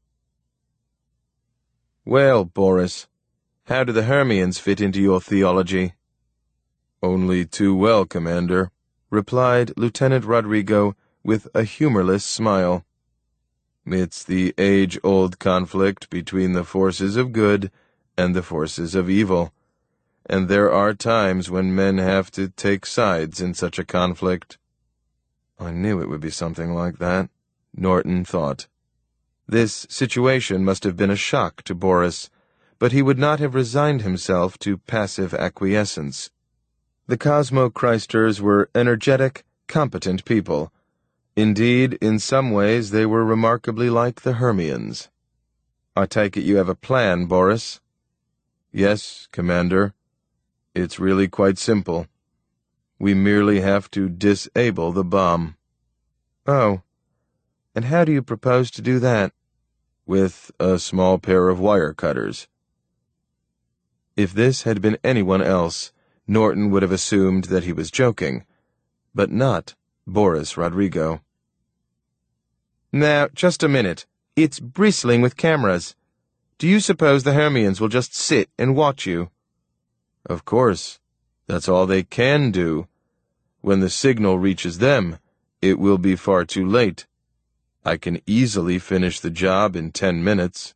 Well, Boris, how do the Hermians fit into your theology? Only too well, Commander, replied Lieutenant Rodrigo with a humorless smile. It's the age-old conflict between the forces of good and the forces of evil, and there are times when men have to take sides in such a conflict. I knew it would be something like that, Norton thought. This situation must have been a shock to Boris, but he would not have resigned himself to passive acquiescence. The Cosmo Christers were energetic, competent people. Indeed, in some ways they were remarkably like the Hermians. I take it you have a plan, Boris? Yes, Commander. It's really quite simple. We merely have to disable the bomb. Oh, and how do you propose to do that? With a small pair of wire cutters. If this had been anyone else, Norton would have assumed that he was joking, but not Boris Rodrigo. Now, just a minute. It's bristling with cameras. Do you suppose the Hermians will just sit and watch you? Of course. That's all they can do. When the signal reaches them, it will be far too late. I can easily finish the job in 10 minutes.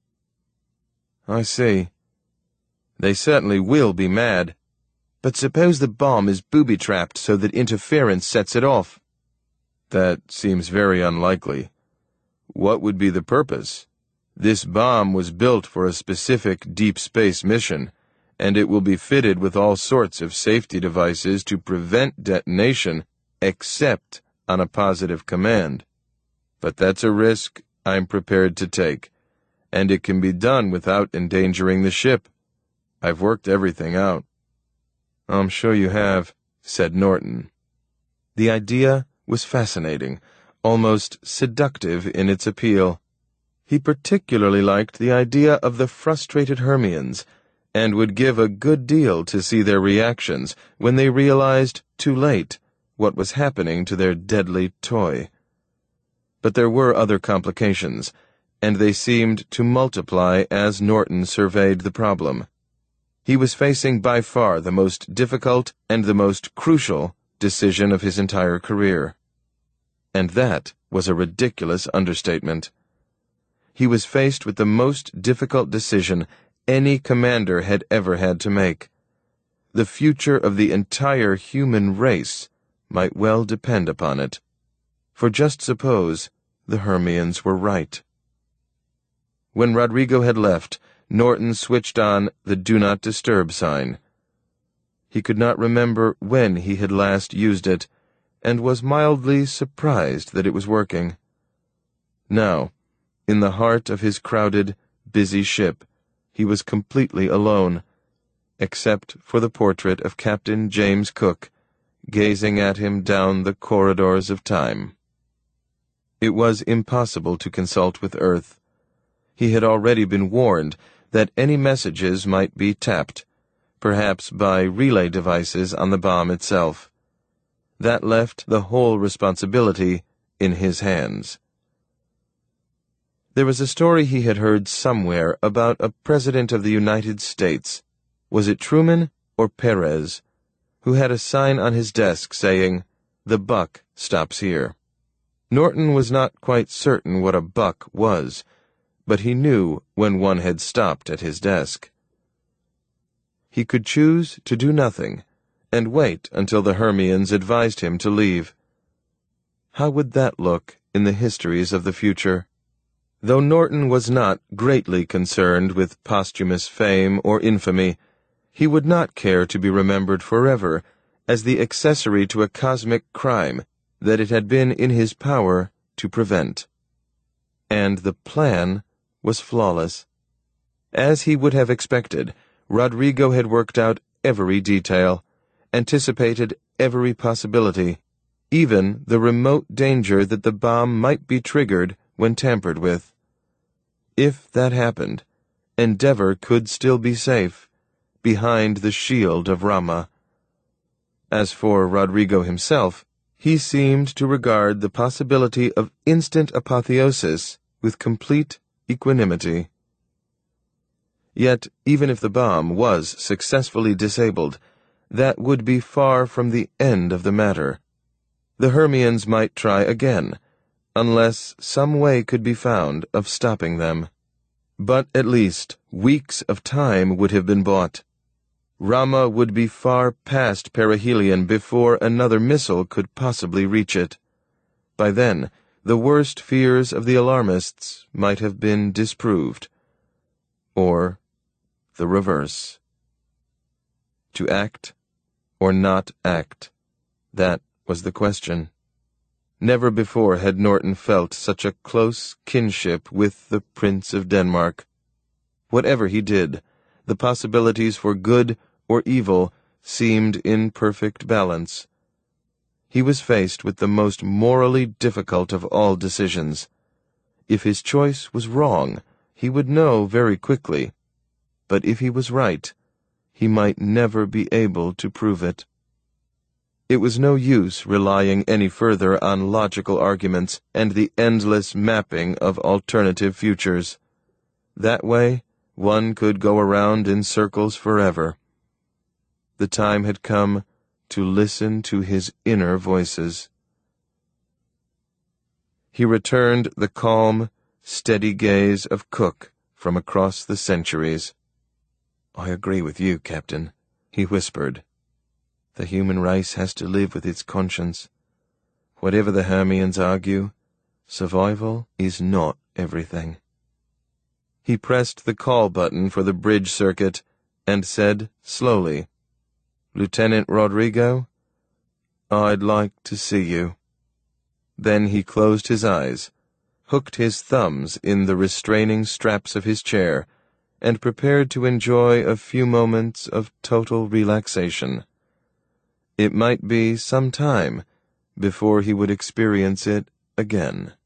I see. They certainly will be mad. But suppose the bomb is booby-trapped so that interference sets it off. That seems very unlikely. What would be the purpose? This bomb was built for a specific deep space mission, and it will be fitted with all sorts of safety devices to prevent detonation, except on a positive command. But that's a risk I'm prepared to take, and it can be done without endangering the ship. I've worked everything out. I'm sure you have, said Norton. The idea was fascinating, almost seductive in its appeal. He particularly liked the idea of the frustrated Hermians, and would give a good deal to see their reactions when they realized, too late, what was happening to their deadly toy. But there were other complications, and they seemed to multiply as Norton surveyed the problem. He was facing by far the most difficult and the most crucial decision of his entire career. And that was a ridiculous understatement. He was faced with the most difficult decision any commander had ever had to make. The future of the entire human race might well depend upon it. For just suppose the Hermians were right. When Rodrigo had left, Norton switched on the Do Not Disturb sign. He could not remember when he had last used it, and was mildly surprised that it was working. Now, in the heart of his crowded, busy ship, he was completely alone, except for the portrait of Captain James Cook, gazing at him down the corridors of time. It was impossible to consult with Earth. He had already been warned that any messages might be tapped, perhaps by relay devices on the bomb itself. That left the whole responsibility in his hands. There was a story he had heard somewhere about a president of the United States, was it Truman or Perez, who had a sign on his desk saying, "The buck stops here." Norton was not quite certain what a buck was, but he knew when one had stopped at his desk. He could choose to do nothing, and wait until the Hermians advised him to leave. How would that look in the histories of the future? Though Norton was not greatly concerned with posthumous fame or infamy, he would not care to be remembered forever as the accessory to a cosmic crime that it had been in his power to prevent. And the plan was flawless. As he would have expected, Rodrigo had worked out every detail, anticipated every possibility, even the remote danger that the bomb might be triggered when tampered with. If that happened, Endeavor could still be safe, behind the shield of Rama. As for Rodrigo himself, he seemed to regard the possibility of instant apotheosis with complete equanimity. Yet, even if the bomb was successfully disabled, that would be far from the end of the matter. The Hermians might try again, unless some way could be found of stopping them. But at least weeks of time would have been bought. Rama would be far past perihelion before another missile could possibly reach it. By then, the worst fears of the alarmists might have been disproved. Or the reverse. To act or not act, that was the question. Never before had Norton felt such a close kinship with the Prince of Denmark. Whatever he did, the possibilities for good or evil seemed in perfect balance. He was faced with the most morally difficult of all decisions. If his choice was wrong, he would know very quickly. But if he was right, he might never be able to prove it. It was no use relying any further on logical arguments and the endless mapping of alternative futures. That way, one could go around in circles forever. The time had come to listen to his inner voices. He returned the calm, steady gaze of Cook from across the centuries. "I agree with you, Captain," he whispered. "The human race has to live with its conscience. Whatever the Hermians argue, survival is not everything." He pressed the call button for the bridge circuit and said slowly, "Lieutenant Rodrigo, I'd like to see you." Then he closed his eyes, hooked his thumbs in the restraining straps of his chair, and prepared to enjoy a few moments of total relaxation. It might be some time before he would experience it again.